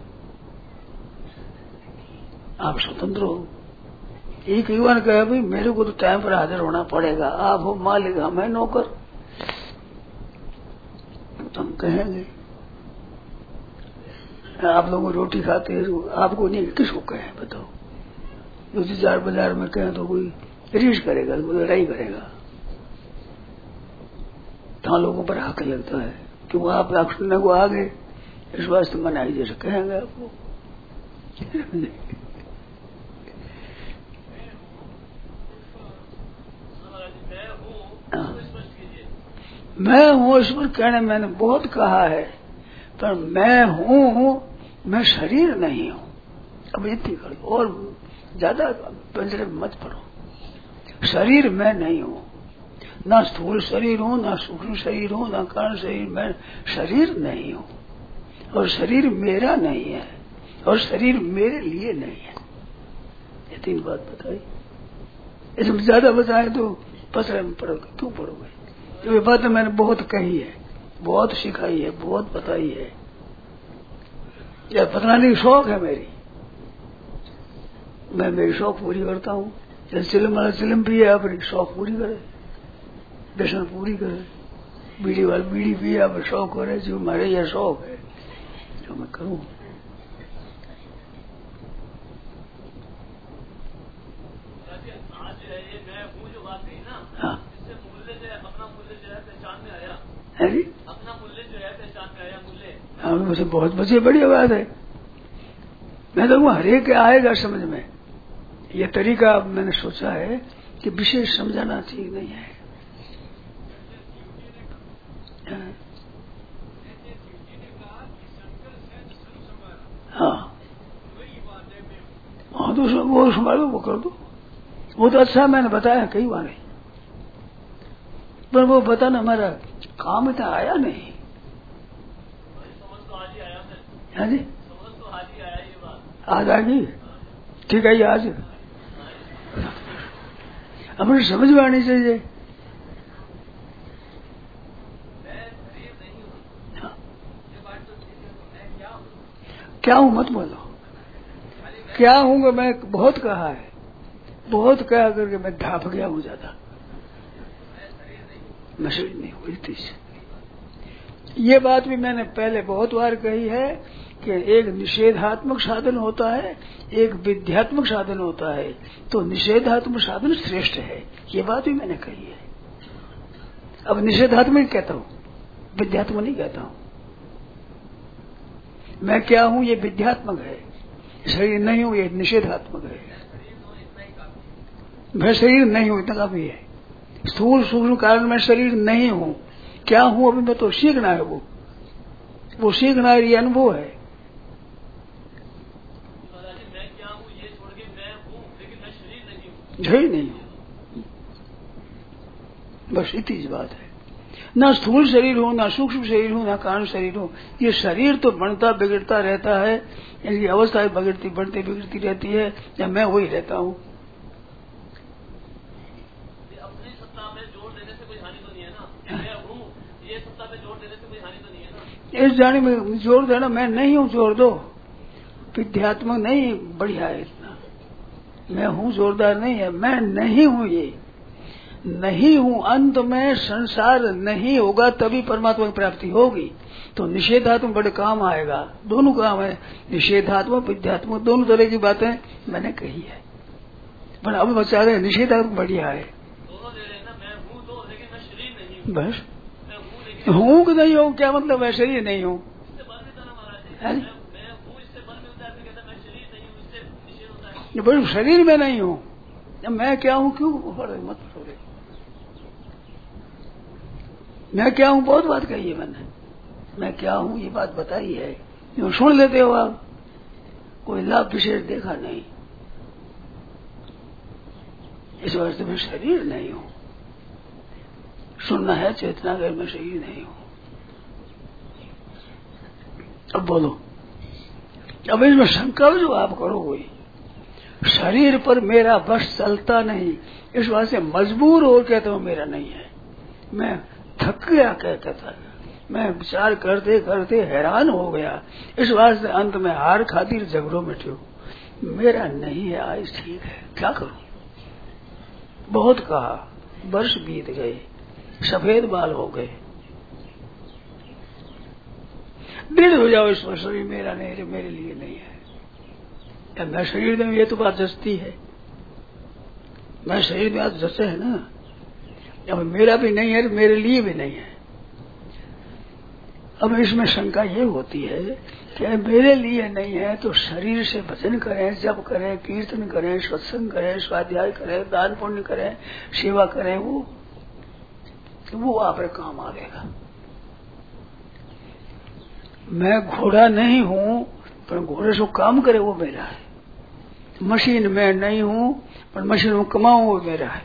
आप स्वतंत्र हो। एक युवा ने कहा भाई मेरे को तो टाइम पर हाजिर होना पड़ेगा आप हो मालिक हम है नौकर। तो हम कहेंगे आप लोग रोटी खाते हैं आपको नहीं किसको कहें बताओ। दूसरी चार बाजार में कहें तो कोई रीस करेगा कोई लड़ाई करेगा तो लोगों पर हक लगता है क्यों आप सुनने को आ गए इस वास्ते मनाई जैसे कहेंगे आपको। मैं हूँ इस पर कहने मैंने बहुत कहा है पर मैं हूँ मैं शरीर नहीं हूँ। अब इतनी कर दो और ज्यादा पंजरे में मत पड़ो। शरीर मैं नहीं हूँ ना स्थूल शरीर हूँ ना सूक्ष्म शरीर हूँ ना कारण शरीर मैं शरीर नहीं हूँ और शरीर मेरा नहीं है और शरीर मेरे लिए नहीं है। ये तीन बात बताई इसमें ज्यादा बताए तो पसरे में पड़ोगे क्यों पड़ोगे। तो ये बात मैंने बहुत कही है बहुत सिखाई है बहुत बताई है। यह बतलाने की शौक है मेरी मैं मेरी शौक पूरी करता हूँ। जैसे चिलम वाला चिलम भी है अपनी शौक पूरी करे दर्शन पूरी करे बीड़ी वाला बीड़ी भी है अपनी शौक करे जो हमारे यह शौक है जो मैं करूँ। हाँ अपना मूल्य जो है पहचान में आया मूल्य हाँ मुझे बहुत बची बढ़िया बात है। मैं तो हर एक आएगा समझ में। यह तरीका मैंने सोचा है कि विशेष समझाना ठीक नहीं है। हाँ हाँ तो वो संभालो वो कर दो वो तो अच्छा मैंने बताया कई बार पर वो बताना हमारा काम इतना आया नहीं। हाँ जी आज आ गई ठीक है आज अपनी समझ में आनी चाहिए। हाँ। क्या हूँ मत बोलो क्या हूँ मैं बहुत कहा है बहुत कहा करके मैं ढाप गया हूँ ज्यादा मैं शरीर नहीं हुई थी। ये बात भी मैंने पहले बहुत बार कही है कि एक निषेधात्मक साधन होता है, एक विद्यात्मक साधन होता है। तो निषेधात्मक साधन श्रेष्ठ है, ये बात भी मैंने कही है। अब निषेधात्मक कहता हूँ, विद्यात्मक नहीं कहता हूँ। मैं क्या हूँ ये विद्यात्मक है, शरीर नहीं हूँ ये निषेधात्मक है। मैं शरीर नहीं हूँ इतना काफी है। स्थूल सूक्ष्म कारण मैं शरीर नहीं हूँ, क्या हूँ अभी मैं तो सीखना है, वो सीखना है, ये अनुभव है। मैं क्या हूँ ये छोड़ के मैं हूँ, लेकिन मैं शरीर नहीं हूँ। शरीर नहीं हूँ, बस इतनी बात है। ना स्थूल शरीर हो, ना सूक्ष्म शरीर हो, ना कारण शरीर हो। ये शरीर तो बनता बिगड़ता रहता है, इनकी अवस्थाएं बिगड़ती बढ़ती बिगड़ती रहती है, या मैं वही रहता हूँ। अपनी सत्ता में जोर देने से कोई हानि तो नहीं है ना। मैं हूँ ये सत्ता पे जोर देने से कोई हानि तो नहीं है ना। इस जाने में जोर देना, मैं नहीं हूँ जोर दो, विद्यात्मक नहीं बढ़िया है इतना। मैं हूँ जोरदार नहीं है, मैं नहीं हूँ, ये नहीं हूँ। अंत में संसार नहीं होगा तभी परमात्मा की प्राप्ति होगी। तो निषेधात्मक बड़े काम आएगा, दोनों काम है, निषेधात्मक विद्यात्मक दोनों तरह की बातें मैंने कही है। पर अब बचा रहे निषेधात्मक बढ़िया है। दोनों दे रहे ना, मैं हूँ तो, लेकिन मैं शरीर नहीं हूँ। बस मैं हूँ लेकिन हूँ कि नहीं हूँ क्या मतलब, मैं शरीर नहीं हूँ। इससे बल मिलता ना महाराज, मैं हूँ इससे बल मिलता है, कहता मैं शरीर नहीं हूँ, इससे निषेध होता है। बस शरीर में नहीं हूँ, मैं क्या हूँ क्यों मत पढ़ोगे। मैं क्या हूँ बहुत बात कही है मैंने, मैं क्या हूँ ये बात बताई है, क्यों सुन लेते हो आप, कोई लाभ विशेष देखा नहीं। इस वास्ते मैं शरीर नहीं हूँ, सुनना है चेतना अगर मैं शरीर नहीं हूँ। अब बोलो, अब इसमें शंका जो आप करोगे, शरीर पर मेरा बस चलता नहीं, इस वास्ते मजबूर हो कहता हूँ मेरा नहीं है, मैं थक गया कहता था, मैं विचार करते करते हैरान हो गया, इस वास्ते अंत में हार खातिर झगड़ों में ठो, मेरा नहीं है, आज ठीक है क्या करूं। बहुत कहा, वर्ष बीत गए, सफेद बाल हो गए, दृढ़ हो जाओ इस शरीर मेरा नहीं है, मेरे लिए नहीं है। या मैं शरीर में, ये तो बात जचती है, मैं शरीर में आज जचे है ना, अब मेरा भी नहीं है, मेरे लिए भी नहीं है। अब इसमें शंका ये होती है कि मेरे लिए नहीं है तो शरीर से भजन करें, जप करें, कीर्तन करें, सत्संग करें, स्वाध्याय करें, दान पुण्य करें, सेवा करें, वो आप काम आएगा। मैं घोड़ा नहीं हूं पर घोड़े से काम करे वो मेरा है। मशीन में नहीं हूं पर मशीन में कमाऊं वो मेरा है।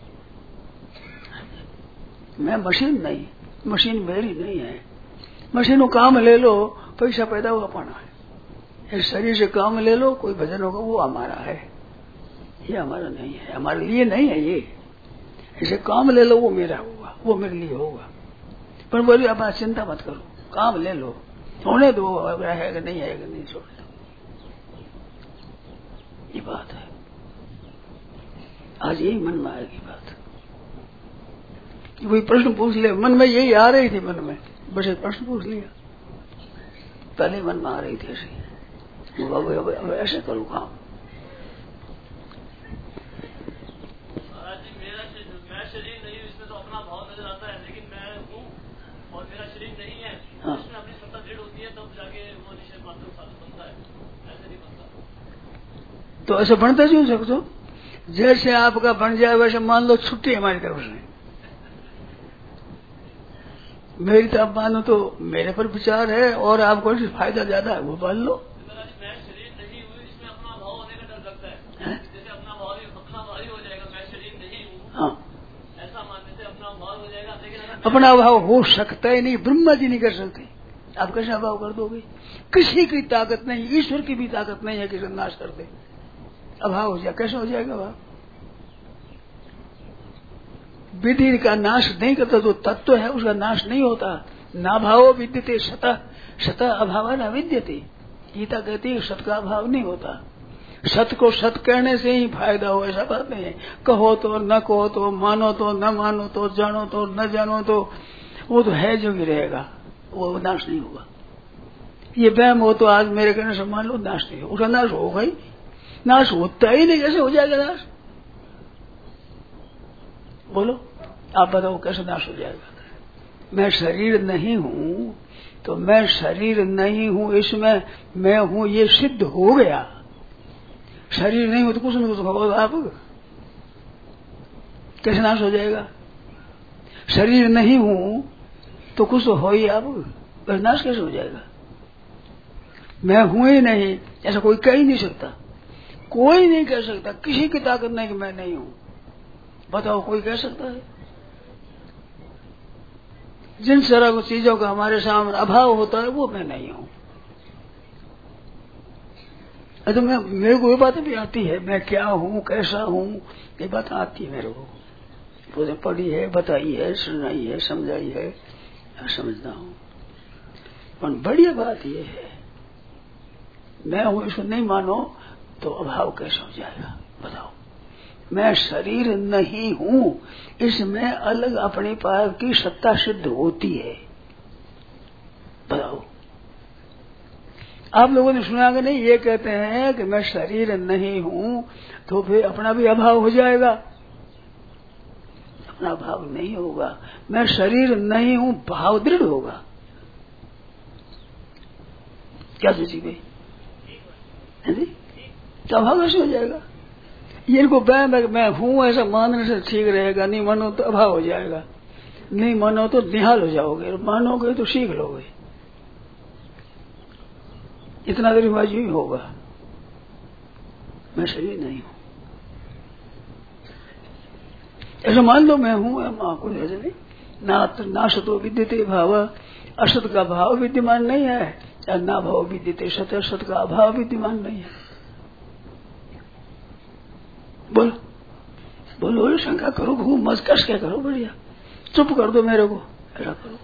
मैं मशीन नहीं, मशीन मेरी नहीं है। मशीन को काम ले लो, पैसा पैदा हुआ पाना है। इस शरीर से काम ले लो, कोई भजन होगा वो हमारा है, ये हमारा नहीं है, हमारे लिए नहीं है। ये इसे काम ले लो वो मेरा होगा, वो मेरे लिए होगा। पर बोलिए आप चिंता मत करो, काम ले लो, होने दो, अगर है कि नहीं है कि नहीं, छोड़ दो। ये बात है, आज यही मन में आएगी बात। कोई प्रश्न पूछ ले, मन में यही आ रही थी, मन में बस एक प्रश्न पूछ लिया, पहले मन में आ रही थी ऐसे, अब ऐसे करूँ काम। मैं शरीर नहीं हूँ, इसमें तो अपना भाव नजर आता है, लेकिन मैं हूँ और मेरा शरीर नहीं है। हाँ। इसमें अपनी सत्ता दृढ़ होती है, तब जाके वो निषेध मात्र बनता है, ऐसे नहीं बनता। तो ऐसे बनता क्यों सकते, जैसे आपका बन जाए वैसे मान लो छुट्टी हमारी तरफ से। मेरी तरफ मानो तो मेरे पर विचार है और आपको फायदा ज्यादा है, वो मान लो। मैं शरीर नहीं हूँ, इसमें अपना भाव होने का डर लगता है। जैसे अपना भाव ही हो जाएगा, मैं शरीर नहीं हूँ। हाँ, ऐसा मानने से अपना भाव हो जाएगा, लेकिन अपना भाव हो सकता ही नहीं, ब्रह्मा जी नहीं कर सकते। आप कैसे अभाव कर दोगे, किसी की ताकत नहीं, ईश्वर की भी ताकत नहीं है कि नाश कर दे। अभाव हो जाए, कैसे हो जाएगा भाव। विधि का नाश नहीं करता, जो तत्व है उसका नाश नहीं होता। ना भावो विद्यते सतः, सतः अभाव न विद्यते। गीता कहती है सत का अभाव नहीं होता। सत को सत कहने से ही फायदा हो, ऐसा बात नहीं है। कहो तो न कहो तो, मानो तो न मानो तो, जानो तो न जानो तो, वो तो है जो भी रहेगा, वो नाश नहीं होगा। ये वहम हो तो आज मेरे कहने से मान लो नाश नहीं हो, उसका नाश होगा ही, नाश होता ही नहीं, कैसे हो जाएगा नाश? बोलो आप बताओ कैसे नाश हो जाएगा? मैं शरीर नहीं हूं तो मैं शरीर नहीं हूं, इसमें मैं हूं ये सिद्ध हो गया। शरीर नहीं हो तो कुछ न कुछ होगा, आप कैसे नाश हो जाएगा? शरीर नहीं हूं तो कुछ तो हो ही, आप नाश कैसे हो जाएगा? मैं हूं ही नहीं ऐसा कोई कह ही नहीं सकता, कोई नहीं कह सकता, किसी की ताकत नहीं कि मैं नहीं हूं। बताओ कोई कह सकता है? जिन तरह चीजों का हमारे सामने अभाव होता है वो मैं नहीं हूं। तो मैं, मेरे को ये बातें भी आती है, मैं क्या हूं, कैसा हूं, ये बात आती है मेरे को, मुझे पढ़ी है, बताई है, सुनाई है, समझाई है, समझता हूं। पर बढ़िया बात ये है, मैं हूं इसको नहीं मानो तो अभाव कैसे हो जाएगा? बताओ। मैं शरीर नहीं हूं, इसमें अलग अपने पाप की सत्ता सिद्ध होती है। बताओ। आप लोगों ने सुना कि नहीं? ये कहते हैं कि मैं शरीर नहीं हूं तो फिर अपना भी अभाव हो जाएगा। अपना भाव नहीं होगा। मैं शरीर नहीं हूं, भाव दृढ़ होगा। क्या सोची भाई? तो अभाव कैसे हो जाएगा? ये इनको बहम है कि मैं हूं ऐसा मानने से ठीक रहेगा, नहीं मानो तो अभाव हो जाएगा, नहीं मानो तो निहाल हो जाओगे, मानोगे तो सीख लोगे। इतना देर रिवाज ही होगा। मैं शरीर नहीं हूं ऐसा मान लो, मैं हूं आपको नहीं। नासतो विद्यते भाव, असत का भाव विद्यमान नहीं है, या ना भाव विद्यते सत, सत का अभाव विद्यमान नहीं है। बोलो बोलो, शंका करो, खूब मज कस क्या करो, बढ़िया चुप कर दो मेरे को, ऐसा करो।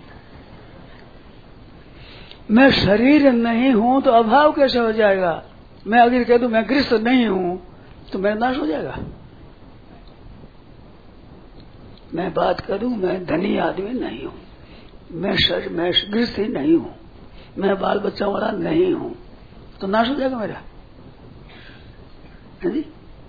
मैं शरीर नहीं हूं तो अभाव कैसे हो जाएगा? मैं अगर कह दूं मैं गृहस्थ नहीं हूं तो मेरा नाश हो जाएगा। मैं बात करूं मैं धनी आदमी नहीं हूं, मैं गृहस्थ ही नहीं हूं, मैं बाल बच्चा वाला नहीं हूं, तो नाश हो जाएगा मेरा। है जी?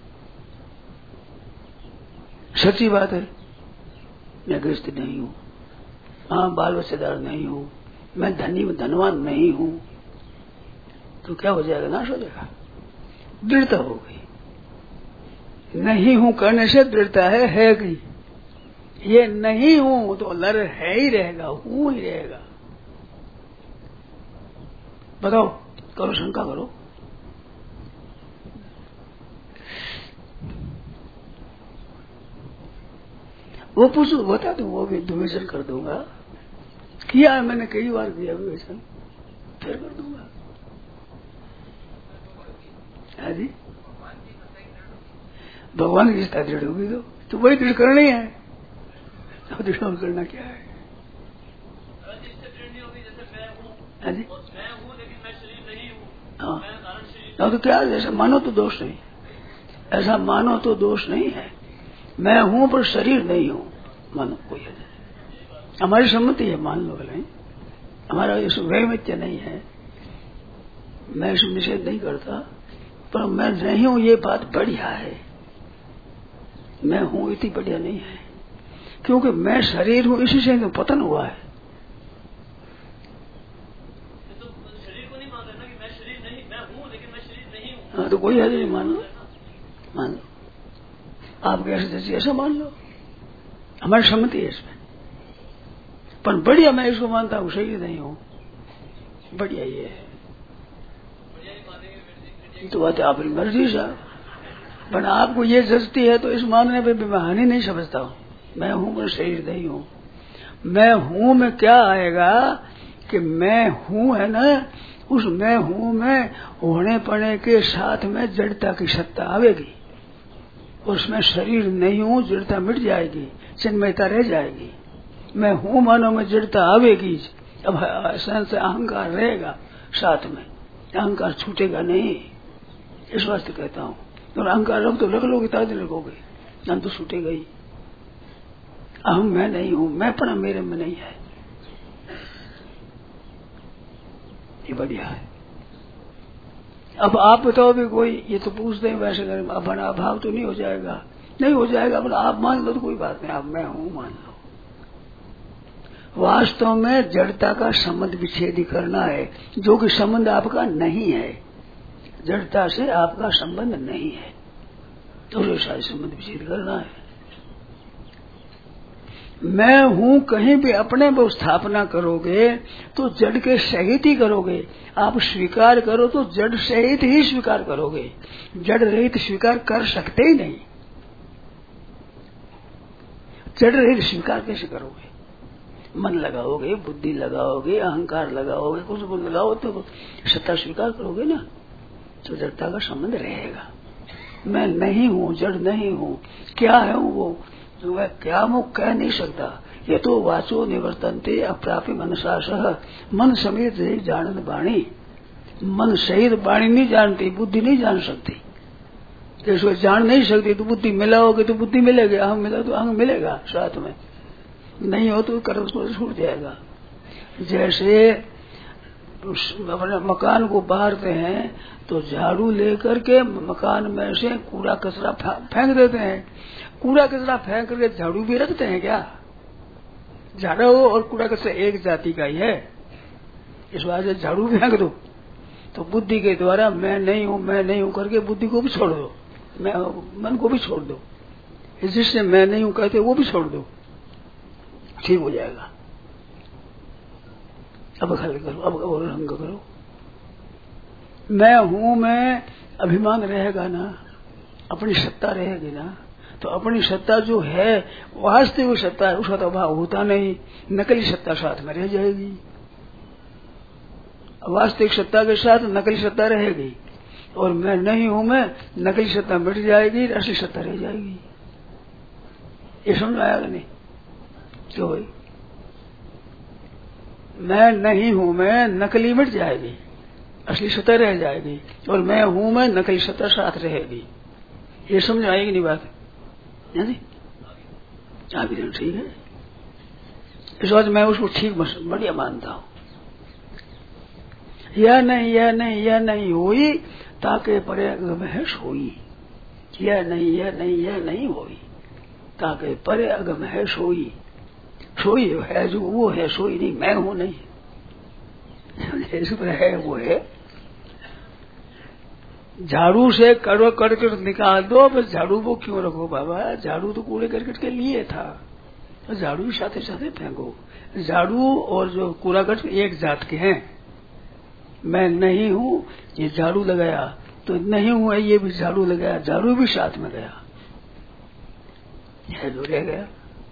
सच्ची बात है। मैं गृहस्थ नहीं हूं, हाँ बाल बच्चेदार नहीं हूं, मैं धनवान नहीं हूं, तो क्या हो जाएगा? नाश हो जाएगा। दृढ़ता हो गई। नहीं हूं करने से दृढ़ता है कि ये नहीं हूं तो लर है ही रहेगा, हूं ही रहेगा। बताओ, करो शंका करो। वो पूछो, बता दूं, वो भी विवेचन कर दूंगा। किया है मैंने, कई बार किया विवेचन, फिर कर दूंगा। हाँ जी, भगवान की इच्छा दृढ़ होगी तो वही दृढ़ करनी है। अब दृढ़ करना क्या है? हाँ जी, हाँ तो क्या, ऐसा मानो तो दोष नहीं, ऐसा मानो तो दोष नहीं है। मैं हूं पर शरीर नहीं हूं, मानो कोई है, हमारी सम्मति है, मान लो भले, हमारा इस वैमित्य नहीं है, मैं इसमें निषेध नहीं करता, पर मैं नहीं हूं ये बात बढ़िया है। मैं हूं इतनी बढ़िया नहीं है, क्योंकि मैं शरीर हूं इसी से तो पतन हुआ है। तो शरीर को नहीं मान रहे ना कि मैं शरीर नहीं, मैं हूं लेकिन मैं शरीर नहीं हूं। हाँ तो कोई है नहीं, मान लो, मान लो, आप कैसे ऐसा मान लो, हमारी सम्मति है इसमें। पर बढ़िया मैं इसको मानता हूँ, शरीर नहीं हूं, बढ़िया ये है, तो बात आपकी मर्जी साहब। पर आपको ये जचती है तो इस मानने पे भी मैं हानि नहीं समझता हूँ। मैं हूं पर शरीर नहीं हूं। मैं हूं में क्या आएगा कि मैं हूं है ना, उस मैं हूं में होने पड़ने के साथ में जड़ता की सत्ता आवेगी, उसमें शरीर नहीं हूं, जड़ता मिट जाएगी, चिन्मयता रह जाएगी। मैं हूं मानो में जड़ता आवेगी, अब सहन से अहंकार रहेगा साथ में, अहंकार छूटेगा नहीं, इस वास्ते कहता हूं। और अहंकार रख तो रख लोगे, ताज रखोगे, ज्ञान तो छूटेगा ही। अहम मैं नहीं हूं, मैं पड़ा मेरे में नहीं है, ये बढ़िया है। अब आप बताओ भी, कोई ये तो पूछते हैं वैसे अपना अभाव तो नहीं हो जाएगा? नहीं हो जाएगा, मतलब आप मान लो तो कोई बात नहीं, आप मैं हूं मान लो। वास्तव में जड़ता का संबंध विच्छेद करना है, जो कि संबंध आपका नहीं है। जड़ता से आपका संबंध नहीं है, तो सारे संबंध विच्छेद करना है। मैं हूं कहीं भी अपने में स्थापना करोगे तो जड़ के सहित ही करोगे। आप स्वीकार करो तो जड़ सहित ही स्वीकार करोगे, जड़ रहित स्वीकार कर सकते ही नहीं। जड़ रहित स्वीकार कैसे करोगे? मन लगाओगे, बुद्धि लगाओगे, अहंकार लगाओगे, कुछ भी लगाओ तो सत्ता स्वीकार करोगे ना, तो जड़ता का संबंध रहेगा। मैं नहीं हूं, जड़ नहीं हूं, क्या है वो? जो मैं क्या वो कह नहीं सकता। ये तो वाचो निवर्तनते अप्राप्य मनसा सह, मन समेत जानन वाणी। मन सहित वाणी नहीं जानती, बुद्धि नहीं जान सकती। जैसे जान नहीं सकती तो बुद्धि मिलाओगे तो बुद्धि मिलेगी, अहंग मिला तो अहंग मिलेगा साथ में, नहीं हो तो कर्म छूट जाएगा। जैसे अपने मकान को बहारते हैं तो झाड़ू लेकर के मकान में से कूड़ा कचरा फेंक देते हैं। कूड़ा कचरा फेंक करके झाड़ू भी रखते हैं क्या? झाड़ू और कूड़ा कचरा एक जाति का ही है, इस वजह से झाड़ू फेंक दो। तो बुद्धि के द्वारा मैं नहीं हूं करके बुद्धि को भी छोड़ दो, मैं मन को भी छोड़ दो, जिससे मैं नहीं हूं कहते वो भी छोड़ दो, ठीक हो जाएगा। अब खाली करो, अब रंग करो। मैं हूं में अभिमान रहेगा ना, अपनी सत्ता रहेगी ना, तो अपनी सत्ता जो है वास्तविक सत्ता है, उसका तो अभाव होता नहीं, नकली सत्ता साथ में रह जाएगी। वास्तविक सत्ता के साथ नकली सत्ता रहेगी, और मैं नहीं हूं में नकली सत्ता मिट जाएगी, असली सत्ता रह जाएगी। ये समझ आएगा नहीं? क्यों भाई? मैं नहीं हूं में नकली मिट जाएगी, असली सत्ता रह जाएगी, और मैं हूं में नकली सत्ता साथ रहेगी। ये समझ आएगी नहीं बात? आप ठीक है। इस बात मैं उसको ठीक बढ़िया मानता हूं। यह नहीं हुई ताके परे अगम है सोई। यह नहीं हुई ताके परे अगम है सोई। सोई है जो वो है, सोई नहीं, मैं हूं नहीं, है वो है। झाड़ू से कड़ो करकट निकाल दो, बस झाड़ू को क्यों रखो बाबा? झाड़ू तो कूड़े करकट के लिए था, तो झाड़ू भी साथ साथ फेंको। झाड़ू और जो कूड़ा करकट एक जात के हैं। मैं नहीं हूं, ये झाड़ू लगाया तो नहीं हुआ, ये भी झाड़ू लगाया, झाड़ू भी साथ में गया, यह जो रह गया।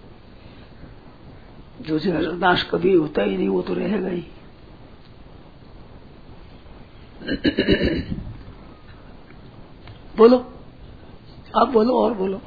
जो नाश कभी होता ही नहीं वो तो रहेगा ही। बोलो, आप बोलो और बोलो।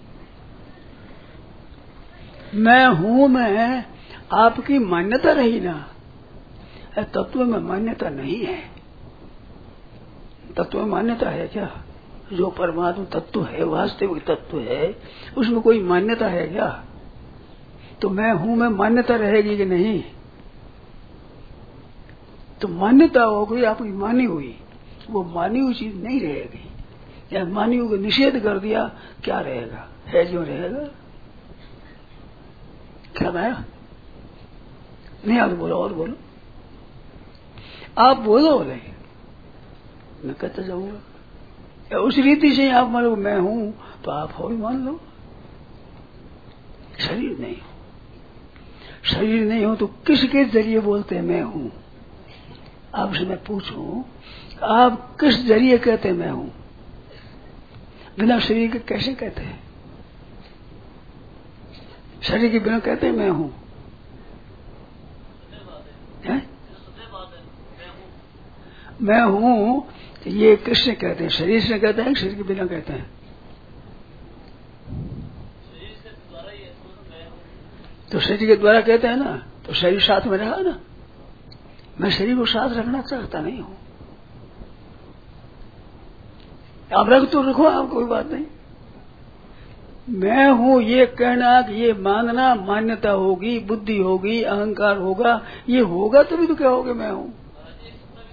मैं हूं में आपकी मान्यता रही ना, तत्व में मान्यता नहीं है। तत्व में मान्यता है क्या? जो परमात्मा तत्व है, वास्तविक तत्व है, उसमें कोई मान्यता है क्या? तो मैं हूं में मान्यता रहेगी कि नहीं? तो मान्यता हो गई आपकी मानी हुई, वो मानी हुई चीज नहीं रहेगी। या मानी हुई को निषेध कर दिया, क्या रहेगा? है जो रहेगा। क्या आया? नहीं आप बोलो और बोलो, आप बोलो नहीं, मैं कहता जाऊंगा। उस रीति से आप मान लो मैं हूं तो आप हो ही मान लो। शरीर नहीं हो, शरीर नहीं हो तो किसके जरिए बोलते हैं मैं हूं? आपसे मैं पूछूं, आप किस जरिए कहते हैं मैं हूं? बिना शरीर के कैसे कहते हैं? शरीर के बिना कहते हैं मैं हूं? है? मैं हूं ये किससे कहते हैं? शरीर से कहते हैं, शरीर के बिना कहते हैं? तो शरीर के द्वारा कहते हैं ना, तो शरीर साथ में रहा ना। मैं शरीर को साथ रखना चाहता नहीं हूं, आप रख तो रखो, आप कोई बात नहीं। मैं हूं ये कहना, ये मानना, मान्यता होगी, बुद्धि होगी, अहंकार होगा, ये होगा तभी तो क्या होगा मैं हूं।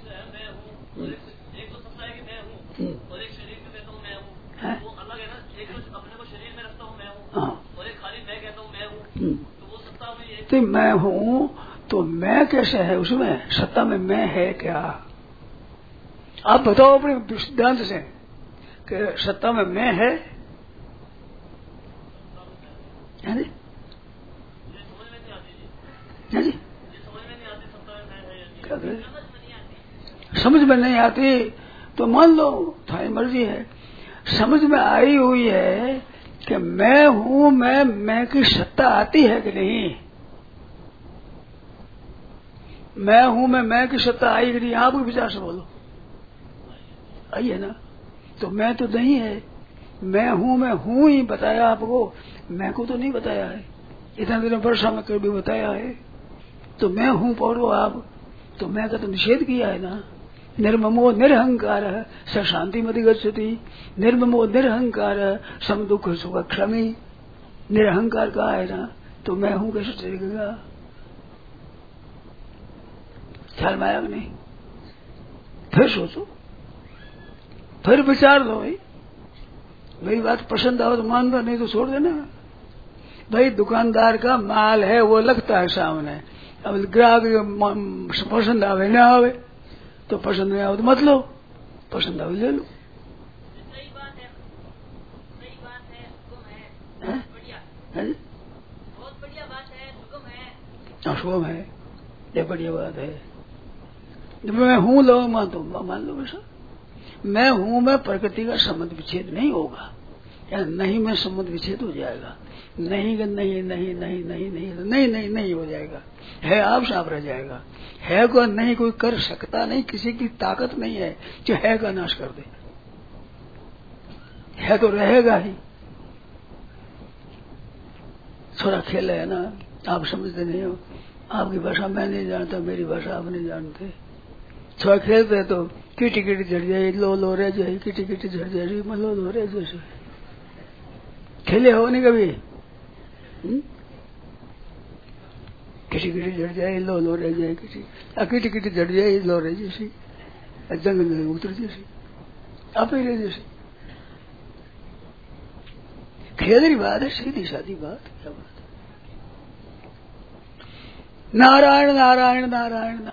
एक तो सत्ता है कि मैं हूँ और एक शरीर में कहता हूँ मैं हूँ, वो अलग है ना। एक तो अपने को शरीर में रखता हूँ मैं हूँ और एक खाली मैं कहता हूँ मैं हूँ, तो वो सत्ता में एक। तो मैं हूँ तो मैं कैसे है उसमें? सत्ता में मैं है क्या? आप बताओ अपने सिद्धांत से कि सत्ता में मैं है? समझ में नहीं आती जी, जी समझ में नहीं आती सत्ता में मैं है। क्या करें? समझ में नहीं आती तो मान लो तुम्हारी मर्जी है। समझ में आई हुई है कि मैं हूँ, मैं की सत्ता आती है कि नहीं? मैं हूँ मैं की सत्ता आई कि नहीं? आप विचार से बोलो। आई है ना? तो मैं तो नहीं है। मैं हूँ ही बताया आपको, मैं को तो नहीं बताया है। इतना दिन वर्षा में कभी बताया है? तो मैं हूँ पढ़ो आप, तो मैं का तो निषेध किया है ना। निर्ममो निरहंकार स शांति मति गच्छति, निर्ममो निरहंकार सम दुख सुख क्षमी। निरहंकार कहा है ना, तो मैं हूँ कैसे चलेगा? ख्याल में आया नहीं? फिर सोचो, फिर विचार लो। भाई मेरी बात पसंद आओ तो मान लो, नहीं तो छोड़ देना। भाई दुकानदार का माल है वो लगता है सामने, अब ग्राहक पसंद आवे ना आवे, तो पसंद नहीं आओ तो मत लो, पसंद आओ ले लो। सही बात है, सुगम है, बढ़िया, बहुत बढ़िया बात है, सुगम है। सुगम है, ये बढ़िया बात है। जब मैं हूँ लो मान लो वैसा। मैं हूँ मैं प्रकृति का संबंध विच्छेद नहीं होगा, या नहीं में संबंध विच्छेद हो जाएगा। नहीं नहीं नहीं नहीं नहीं नहीं नहीं नहीं नहीं हो जाएगा। है आप साफ रह जाएगा। है को नहीं कोई कर सकता नहीं, किसी की ताकत नहीं है जो है का नाश कर दे। है तो रहेगा ही। थोड़ा खेल है ना, आप समझते नहीं हो। आपकी भाषा मैं नहीं जानता, मेरी भाषा आप नहीं जानते। थोड़ा खेलते तो किटी किटी झड़ जाए, लो लो रह जाए, किटी किटी झड़ जाए, लो लो रह जैसे खेले हो नहीं कभी? किटी किटी झड़ जाए, लो लो रह जाए, किटी किटी झड़ जाए, लो रह जैसी, जंगल में उतर जैसी, आप ही रह जैसी। खेल की बात है, सीधी सादी बात। क्या बात है? नारायण नारायण नारायण नारायण।